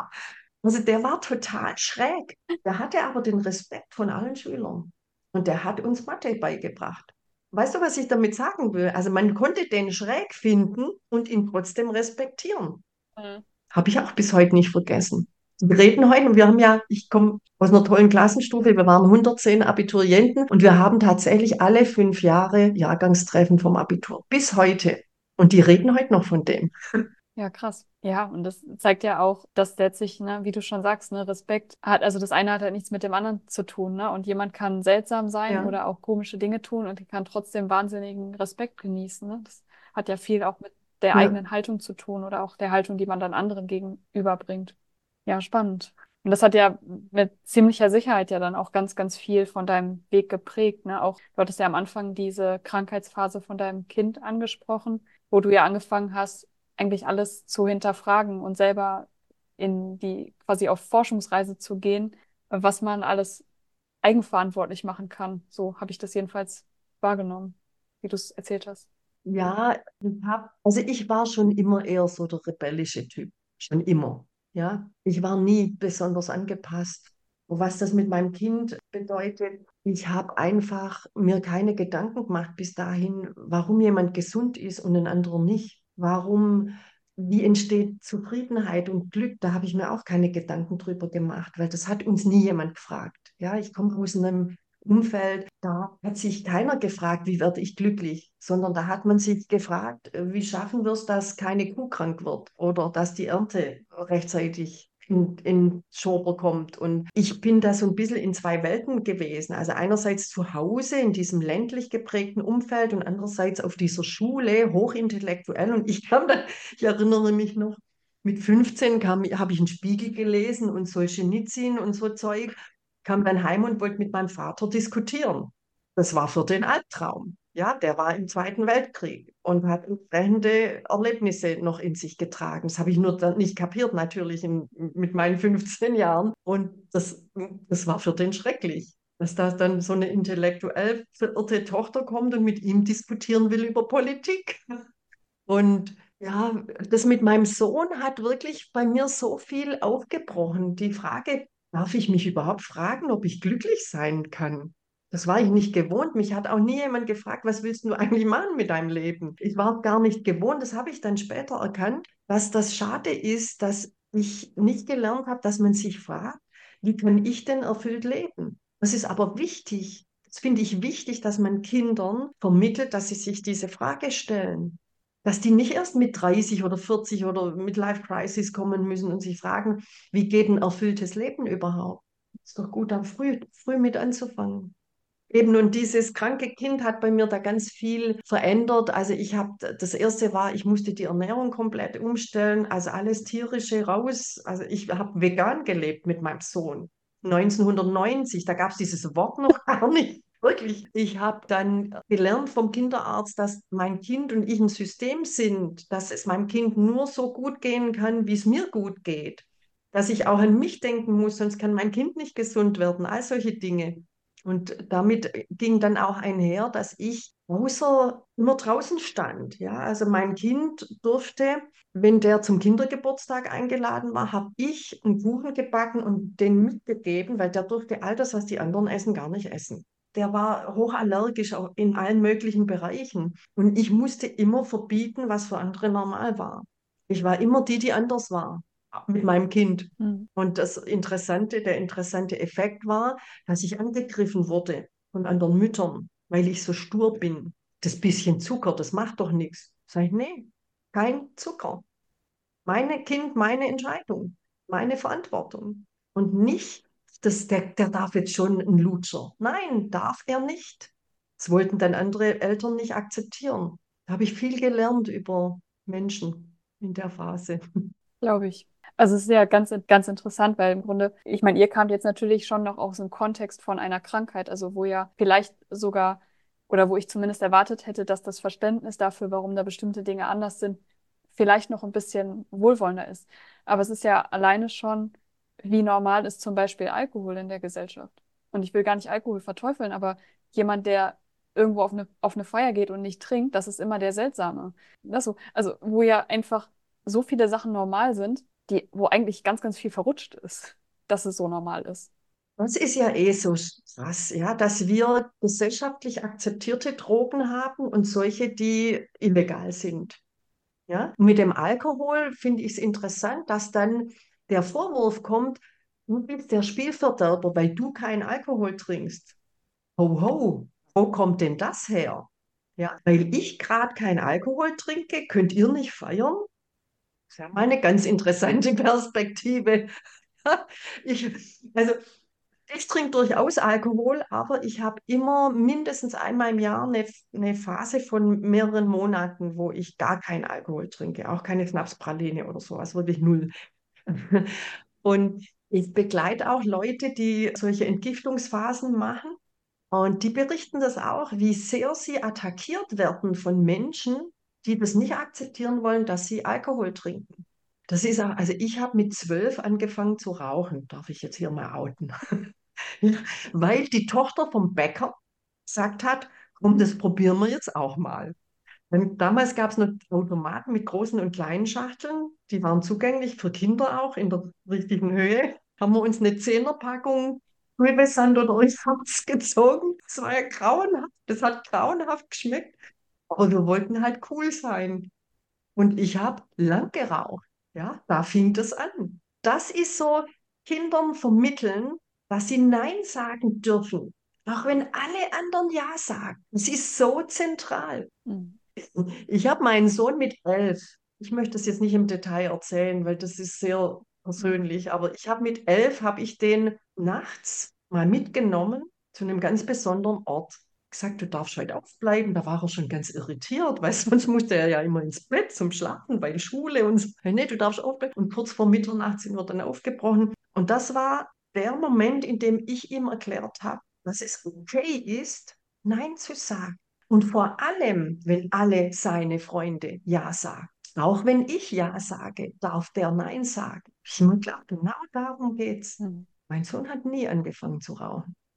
Also der war total schräg. Der hatte aber den Respekt von allen Schülern. Und der hat uns Mathe beigebracht. Weißt du, was ich damit sagen will? Also man konnte den schräg finden und ihn trotzdem respektieren. Mhm. Habe ich auch bis heute nicht vergessen. Wir reden heute, und wir haben ja, ich komme aus einer tollen Klassenstufe, wir waren hundertzehn Abiturienten und wir haben tatsächlich alle fünf Jahre Jahrgangstreffen vom Abitur. Bis heute. Und die reden heute noch von dem. Ja, krass. Ja, und das zeigt ja auch, dass letztlich, ne, wie du schon sagst, ne, Respekt hat, also das eine hat halt nichts mit dem anderen zu tun, ne? Und jemand kann seltsam sein Ja, oder auch komische Dinge tun und kann trotzdem wahnsinnigen Respekt genießen, ne? Das hat ja viel auch mit der ja. eigenen Haltung zu tun oder auch der Haltung, die man dann anderen gegenüberbringt. Ja, spannend. Und das hat ja mit ziemlicher Sicherheit ja dann auch ganz, ganz viel von deinem Weg geprägt, ne? Auch du hattest ja am Anfang diese Krankheitsphase von deinem Kind angesprochen, wo du ja angefangen hast, eigentlich alles zu hinterfragen und selber in die quasi auf Forschungsreise zu gehen, was man alles eigenverantwortlich machen kann. So habe ich das jedenfalls wahrgenommen, wie du es erzählt hast. Ja, ich hab, also ich war schon immer eher so der rebellische Typ. Schon immer. Ja, ich war nie besonders angepasst. Und was das mit meinem Kind bedeutet, ich habe einfach mir keine Gedanken gemacht bis dahin, warum jemand gesund ist und ein anderer nicht. Warum, wie entsteht Zufriedenheit und Glück? Da habe ich mir auch keine Gedanken drüber gemacht, weil das hat uns nie jemand gefragt. Ja, ich komme aus einem Umfeld, da hat sich keiner gefragt, wie werde ich glücklich, sondern da hat man sich gefragt, äh, wie schaffen wir es, dass keine Kuh krank wird oder dass die Ernte rechtzeitig in, in Schober kommt. Und ich bin da so ein bisschen in zwei Welten gewesen. Also einerseits zu Hause in diesem ländlich geprägten Umfeld und andererseits auf dieser Schule, hochintellektuell. Und ich kam da, ich erinnere mich noch, mit fünfzehn kam, habe ich einen Spiegel gelesen und Solschenizyn und so Zeug, kam dann heim und wollte mit meinem Vater diskutieren. Das war für den Albtraum. Ja, der war im Zweiten Weltkrieg und hat entsprechende Erlebnisse noch in sich getragen. Das habe ich nur dann nicht kapiert, natürlich in, mit meinen fünfzehn Jahren. Und das, das war für den schrecklich. dass da dann so eine intellektuell verirrte Tochter kommt und mit ihm diskutieren will über Politik. Und ja, das mit meinem Sohn hat wirklich bei mir so viel aufgebrochen. Die Frage, darf ich mich überhaupt fragen, ob ich glücklich sein kann? Das war ich nicht gewohnt. Mich hat auch nie jemand gefragt, was willst du eigentlich machen mit deinem Leben? Ich war gar nicht gewohnt. Das habe ich dann später erkannt, dass das schade ist, dass ich nicht gelernt habe, dass man sich fragt, wie kann ich denn erfüllt leben? Das ist aber wichtig. Das finde ich wichtig, dass man Kindern vermittelt, dass sie sich diese Frage stellen. Dass die nicht erst mit dreißig oder vierzig oder mit Life Crisis kommen müssen und sich fragen, wie geht ein erfülltes Leben überhaupt? Ist doch gut, da früh, früh mit anzufangen. Eben, und dieses kranke Kind hat bei mir da ganz viel verändert. Also ich habe, das erste war, ich musste die Ernährung komplett umstellen, also alles tierische raus. Also ich habe vegan gelebt mit meinem Sohn. neunzehnhundertneunzig, da gab es dieses Wort noch gar nicht. Wirklich. Ich habe dann gelernt vom Kinderarzt, dass mein Kind und ich ein System sind, dass es meinem Kind nur so gut gehen kann, wie es mir gut geht. Dass ich auch an mich denken muss, sonst kann mein Kind nicht gesund werden. All solche Dinge. Und damit ging dann auch einher, dass ich außer immer draußen stand. Ja, also mein Kind durfte, wenn der zum Kindergeburtstag eingeladen war, habe ich einen Kuchen gebacken und den mitgegeben, weil der durfte all das, was die anderen essen, gar nicht essen. Der war hochallergisch auch in allen möglichen Bereichen. Und ich musste immer verbieten, was für andere normal war. Ich war immer die, die anders war, mit meinem Kind. Hm. Und das Interessante, der interessante Effekt war, dass ich angegriffen wurde von anderen Müttern, weil ich so stur bin. Das bisschen Zucker, das macht doch nichts. Sag ich, nee, kein Zucker. Meine Kind, meine Entscheidung, meine Verantwortung. Und nicht, dass der, der darf jetzt schon ein Lutscher. Nein, darf er nicht. Das wollten dann andere Eltern nicht akzeptieren. Da habe ich viel gelernt über Menschen in der Phase. Glaube ich. Also es ist ja ganz, ganz interessant, weil im Grunde, ich meine, ihr kamt jetzt natürlich schon noch aus dem Kontext von einer Krankheit, also wo ja vielleicht sogar, oder wo ich zumindest erwartet hätte, dass das Verständnis dafür, warum da bestimmte Dinge anders sind, vielleicht noch ein bisschen wohlwollender ist. Aber es ist ja alleine schon, wie normal ist zum Beispiel Alkohol in der Gesellschaft. Und ich will gar nicht Alkohol verteufeln, aber jemand, der irgendwo auf eine, auf eine Feier geht und nicht trinkt, das ist immer der Seltsame. Das so, also wo ja einfach so viele Sachen normal sind, die, wo eigentlich ganz, ganz viel verrutscht ist, dass es so normal ist. Das ist ja eh so krass, ja, dass wir gesellschaftlich akzeptierte Drogen haben und solche, die illegal sind. Ja? Und mit dem Alkohol finde ich es interessant, dass dann der Vorwurf kommt, du bist der Spielverderber, weil du keinen Alkohol trinkst. Ho, ho, wo kommt denn das her? Ja, weil ich gerade keinen Alkohol trinke, könnt ihr nicht feiern? Das ist ja mal eine ganz interessante Perspektive. Ich, also ich trinke durchaus Alkohol, aber ich habe immer mindestens einmal im Jahr eine, eine Phase von mehreren Monaten, wo ich gar keinen Alkohol trinke, auch keine Schnapspraline oder sowas, wirklich null. Und ich begleite auch Leute, die solche Entgiftungsphasen machen. Und die berichten das auch, wie sehr sie attackiert werden von Menschen, die das nicht akzeptieren wollen, dass sie Alkohol trinken. Das ist auch, also ich habe mit zwölf angefangen zu rauchen, darf ich jetzt hier mal outen. Ja, weil die Tochter vom Bäcker gesagt hat, komm, das probieren wir jetzt auch mal. Denn damals gab es noch Automaten mit großen und kleinen Schachteln, die waren zugänglich für Kinder auch in der richtigen Höhe. Haben wir uns eine Zehnerpackung Rübesand oder irgendwas gezogen. Das war ja grauenhaft, das hat grauenhaft geschmeckt. Aber wir wollten halt cool sein. Und ich habe lang geraucht. Ja, da fing das an. Das ist so, Kindern vermitteln, dass sie Nein sagen dürfen. Auch wenn alle anderen Ja sagen. Es ist so zentral. Mhm. Ich habe meinen Sohn mit elf. Ich möchte das jetzt nicht im Detail erzählen, weil das ist sehr Mhm. persönlich. Aber ich habe mit elf, habe ich den nachts mal mitgenommen zu einem ganz besonderen Ort. Gesagt, du darfst heute aufbleiben. Da war er schon ganz irritiert, weil sonst musste er ja immer ins Bett zum Schlafen bei Schule und so. Nee, du darfst aufbleiben. Und kurz vor Mitternacht sind wir dann aufgebrochen. Und das war der Moment, in dem ich ihm erklärt habe, dass es okay ist, Nein zu sagen. Und vor allem, wenn alle seine Freunde Ja sagen. Auch wenn ich Ja sage, darf der Nein sagen. Ist mir klar, genau darum geht's. Mhm. Mein Sohn hat nie angefangen zu rauchen.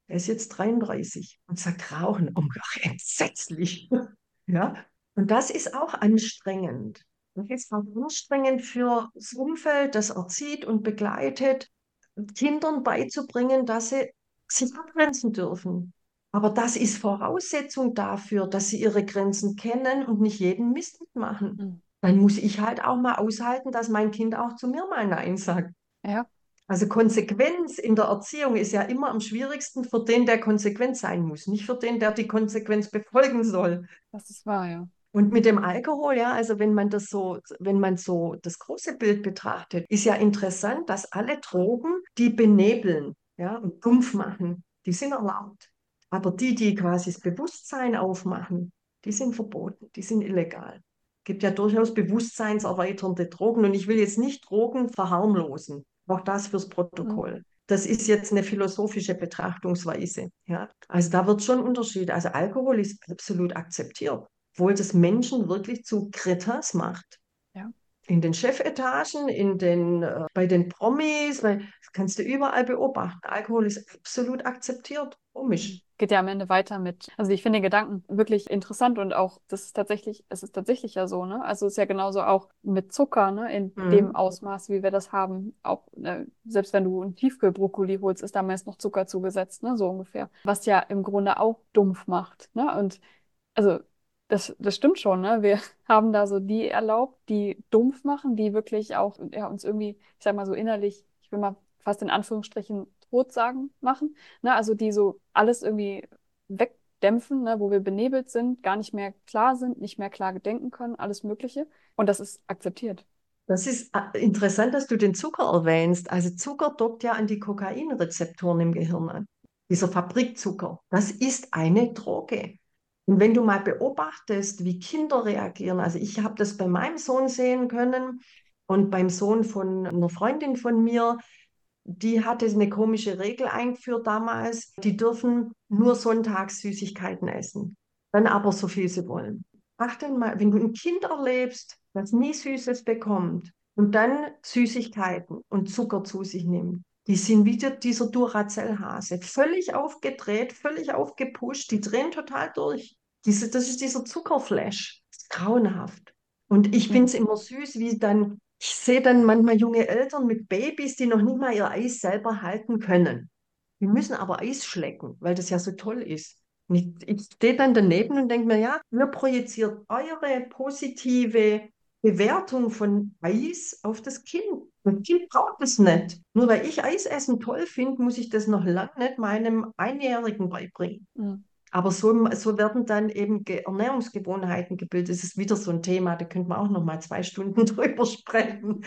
Er ist jetzt dreiunddreißig und sagt, Rauchen, oh, ach, entsetzlich. Ja, und das ist auch anstrengend. Das ist auch anstrengend für das Umfeld, das erzieht und begleitet, Kindern beizubringen, dass sie sich abgrenzen dürfen. Aber das ist Voraussetzung dafür, dass sie ihre Grenzen kennen und nicht jeden Mist mitmachen. Mhm. Dann muss ich halt auch mal aushalten, dass mein Kind auch zu mir mal Nein sagt. Ja, Also Konsequenz in der Erziehung ist ja immer am schwierigsten für den, der konsequent sein muss, nicht für den, der die Konsequenz befolgen soll. das ist wahr, ja. Und mit dem Alkohol, ja, also wenn man das so, wenn man so das große Bild betrachtet, ist ja interessant, dass alle Drogen, die benebeln, ja, und dumpf machen, die sind erlaubt. Aber die, die quasi das Bewusstsein aufmachen, die sind verboten, die sind illegal. Es gibt ja durchaus bewusstseinserweiternde Drogen und ich will jetzt nicht Drogen verharmlosen, auch das fürs Mhm. Protokoll. Das ist jetzt eine philosophische Betrachtungsweise, ja. Also da wird schon Unterschied. Also Alkohol ist absolut akzeptiert, obwohl das Menschen wirklich zu Kretas macht. Ja. In den Chefetagen, in den, äh, bei den Promis, weil das kannst du überall beobachten. Alkohol ist absolut akzeptiert. Mhm. Komisch. Geht ja am Ende weiter mit. Also ich finde den Gedanken wirklich interessant und auch, das ist tatsächlich, es ist tatsächlich ja so, ne? Also es ist ja genauso auch mit Zucker, ne? In dem Mhm. Ausmaß, wie wir das haben. Auch, ne? Selbst wenn du einen Tiefkühlbrokkoli holst, ist da meist noch Zucker zugesetzt, ne? So ungefähr. Was ja im Grunde auch dumpf macht, ne? Und also das, das stimmt schon, ne? Wir haben da so die erlaubt, die dumpf machen, die wirklich auch ja, uns irgendwie, ich sag mal so innerlich, ich will mal fast in Anführungsstrichen tot sagen, machen. Ne? Also die so alles irgendwie wegdämpfen, ne? Wo wir benebelt sind, gar nicht mehr klar sind, nicht mehr klar gedenken können, alles Mögliche. Und das ist akzeptiert. Das ist äh, interessant, dass du den Zucker erwähnst. Also Zucker dockt ja an die Kokainrezeptoren im Gehirn an. Dieser Fabrikzucker, das ist eine Droge. Und wenn du mal beobachtest, wie Kinder reagieren, also ich habe das bei meinem Sohn sehen können und beim Sohn von einer Freundin von mir, die hatte eine komische Regel eingeführt damals. Die dürfen nur sonntags Süßigkeiten essen, dann aber so viel sie wollen. Achte mal, wenn du ein Kind erlebst, das nie Süßes bekommt und dann Süßigkeiten und Zucker zu sich nimmt, die sind wieder dieser Duracell-Hase, völlig aufgedreht, völlig aufgepusht, die drehen total durch. Diese, das ist dieser Zuckerflash. Das ist grauenhaft. Und ich finde Mhm. es immer süß, wie dann, ich sehe dann manchmal junge Eltern mit Babys, die noch nicht mal ihr Eis selber halten können. Die müssen aber Eis schlecken, weil das ja so toll ist. Und ich, ich stehe dann daneben und denke mir, ja, ihr projiziert eure positive Bewertung von Eis auf das Kind. Das Kind braucht es nicht. Nur weil ich Eisessen toll finde, muss ich das noch lange nicht meinem Einjährigen beibringen. Mhm. Aber so, so werden dann eben Ge Ernährungsgewohnheiten gebildet. Das ist wieder so ein Thema, da könnte man auch noch mal zwei Stunden drüber sprechen.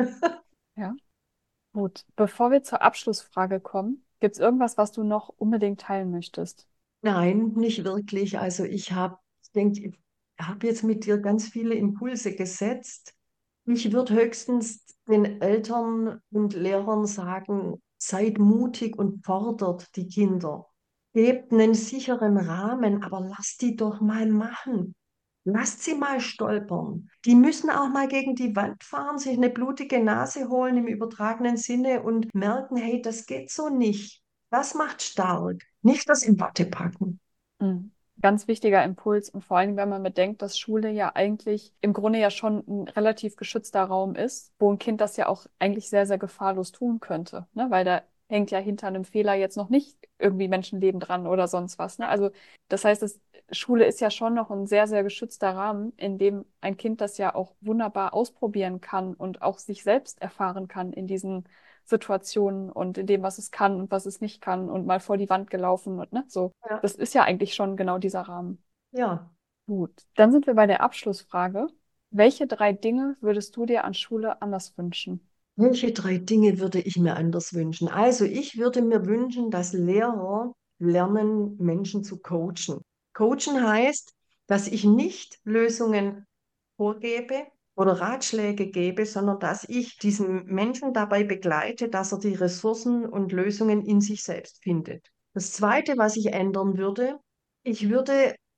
Ja. Gut. Bevor wir zur Abschlussfrage kommen, gibt es irgendwas, was du noch unbedingt teilen möchtest? Nein, nicht wirklich. Also ich habe, ich denke, ich habe jetzt mit dir ganz viele Impulse gesetzt. Ich würde höchstens den Eltern und Lehrern sagen, seid mutig und fordert die Kinder. Gebt einen sicheren Rahmen, aber lasst die doch mal machen. Lasst sie mal stolpern. Die müssen auch mal gegen die Wand fahren, sich eine blutige Nase holen im übertragenen Sinne und merken, hey, das geht so nicht. Das macht stark. Nicht das in Watte packen. Mhm. Ganz wichtiger Impuls und vor allem, wenn man bedenkt, dass Schule ja eigentlich im Grunde ja schon ein relativ geschützter Raum ist, wo ein Kind das ja auch eigentlich sehr, sehr gefahrlos tun könnte, ne? Weil da hängt ja hinter einem Fehler jetzt noch nicht irgendwie Menschenleben dran oder sonst was, ne? Also das heißt, es, Schule ist ja schon noch ein sehr, sehr geschützter Rahmen, in dem ein Kind das ja auch wunderbar ausprobieren kann und auch sich selbst erfahren kann in diesen Situationen und in dem, was es kann und was es nicht kann und mal vor die Wand gelaufen und ne, so. Ja. Das ist ja eigentlich schon genau dieser Rahmen. Ja. Gut, dann sind wir bei der Abschlussfrage. Welche drei Dinge würdest du dir an Schule anders wünschen? Welche drei Dinge würde ich mir anders wünschen? Also ich würde mir wünschen, dass Lehrer lernen, Menschen zu coachen. Coachen heißt, dass ich nicht Lösungen vorgebe oder Ratschläge gebe, sondern dass ich diesen Menschen dabei begleite, dass er die Ressourcen und Lösungen in sich selbst findet. Das Zweite, was ich ändern würde, ich würde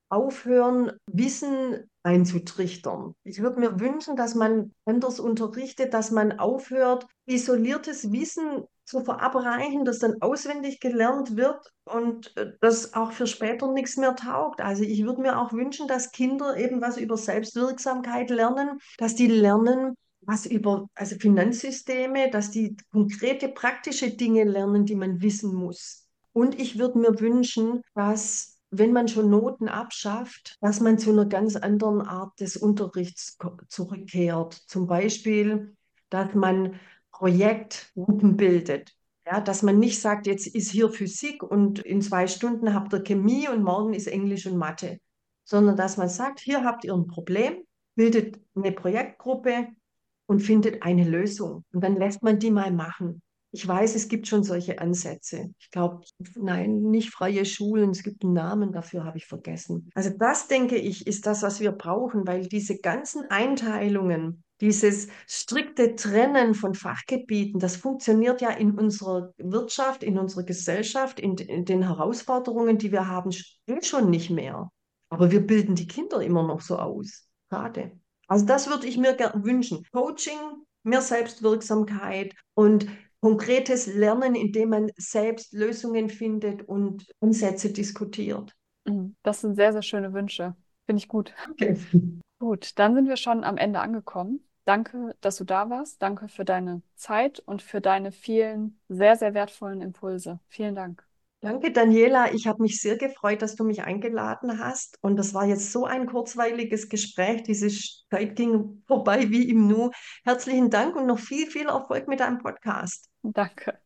aufhören, Wissen einzutrichtern. Ich würde mir wünschen, dass man anders unterrichtet, dass man aufhört, isoliertes Wissen zu verabreichen, das dann auswendig gelernt wird und äh, das auch für später nichts mehr taugt. Also ich würde mir auch wünschen, dass Kinder eben was über Selbstwirksamkeit lernen, dass die lernen, was über also Finanzsysteme, dass die konkrete praktische Dinge lernen, die man wissen muss. Und ich würde mir wünschen, dass, wenn man schon Noten abschafft, dass man zu einer ganz anderen Art des Unterrichts ko- zurückkehrt. Zum Beispiel, dass man Projektgruppen bildet. Ja, dass man nicht sagt, jetzt ist hier Physik und in zwei Stunden habt ihr Chemie und morgen ist Englisch und Mathe, sondern dass man sagt, hier habt ihr ein Problem, bildet eine Projektgruppe und findet eine Lösung. Und dann lässt man die mal machen. Ich weiß, es gibt schon solche Ansätze. Ich glaube, nein, nicht freie Schulen, es gibt einen Namen dafür, habe ich vergessen. Also das, denke ich, ist das, was wir brauchen, weil diese ganzen Einteilungen, dieses strikte Trennen von Fachgebieten, das funktioniert ja in unserer Wirtschaft, in unserer Gesellschaft, in, in den Herausforderungen, die wir haben, eh schon nicht mehr. Aber wir bilden die Kinder immer noch so aus. Schade. Also das würde ich mir gern wünschen. Coaching, mehr Selbstwirksamkeit und konkretes Lernen, indem man selbst Lösungen findet und Ansätze diskutiert. Mhm. Das sind sehr, sehr schöne Wünsche. Finde ich gut. Okay. Gut, dann sind wir schon am Ende angekommen. Danke, dass du da warst. Danke für deine Zeit und für deine vielen sehr, sehr wertvollen Impulse. Vielen Dank. Danke, Daniela. Ich habe mich sehr gefreut, dass du mich eingeladen hast. Und das war jetzt so ein kurzweiliges Gespräch. Diese Zeit ging vorbei wie im Nu. Herzlichen Dank und noch viel, viel Erfolg mit deinem Podcast. Danke.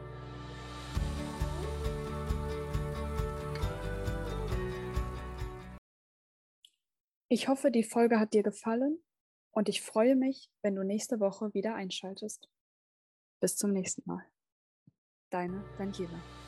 Ich hoffe, die Folge hat dir gefallen und ich freue mich, wenn du nächste Woche wieder einschaltest. Bis zum nächsten Mal. Deine Daniela.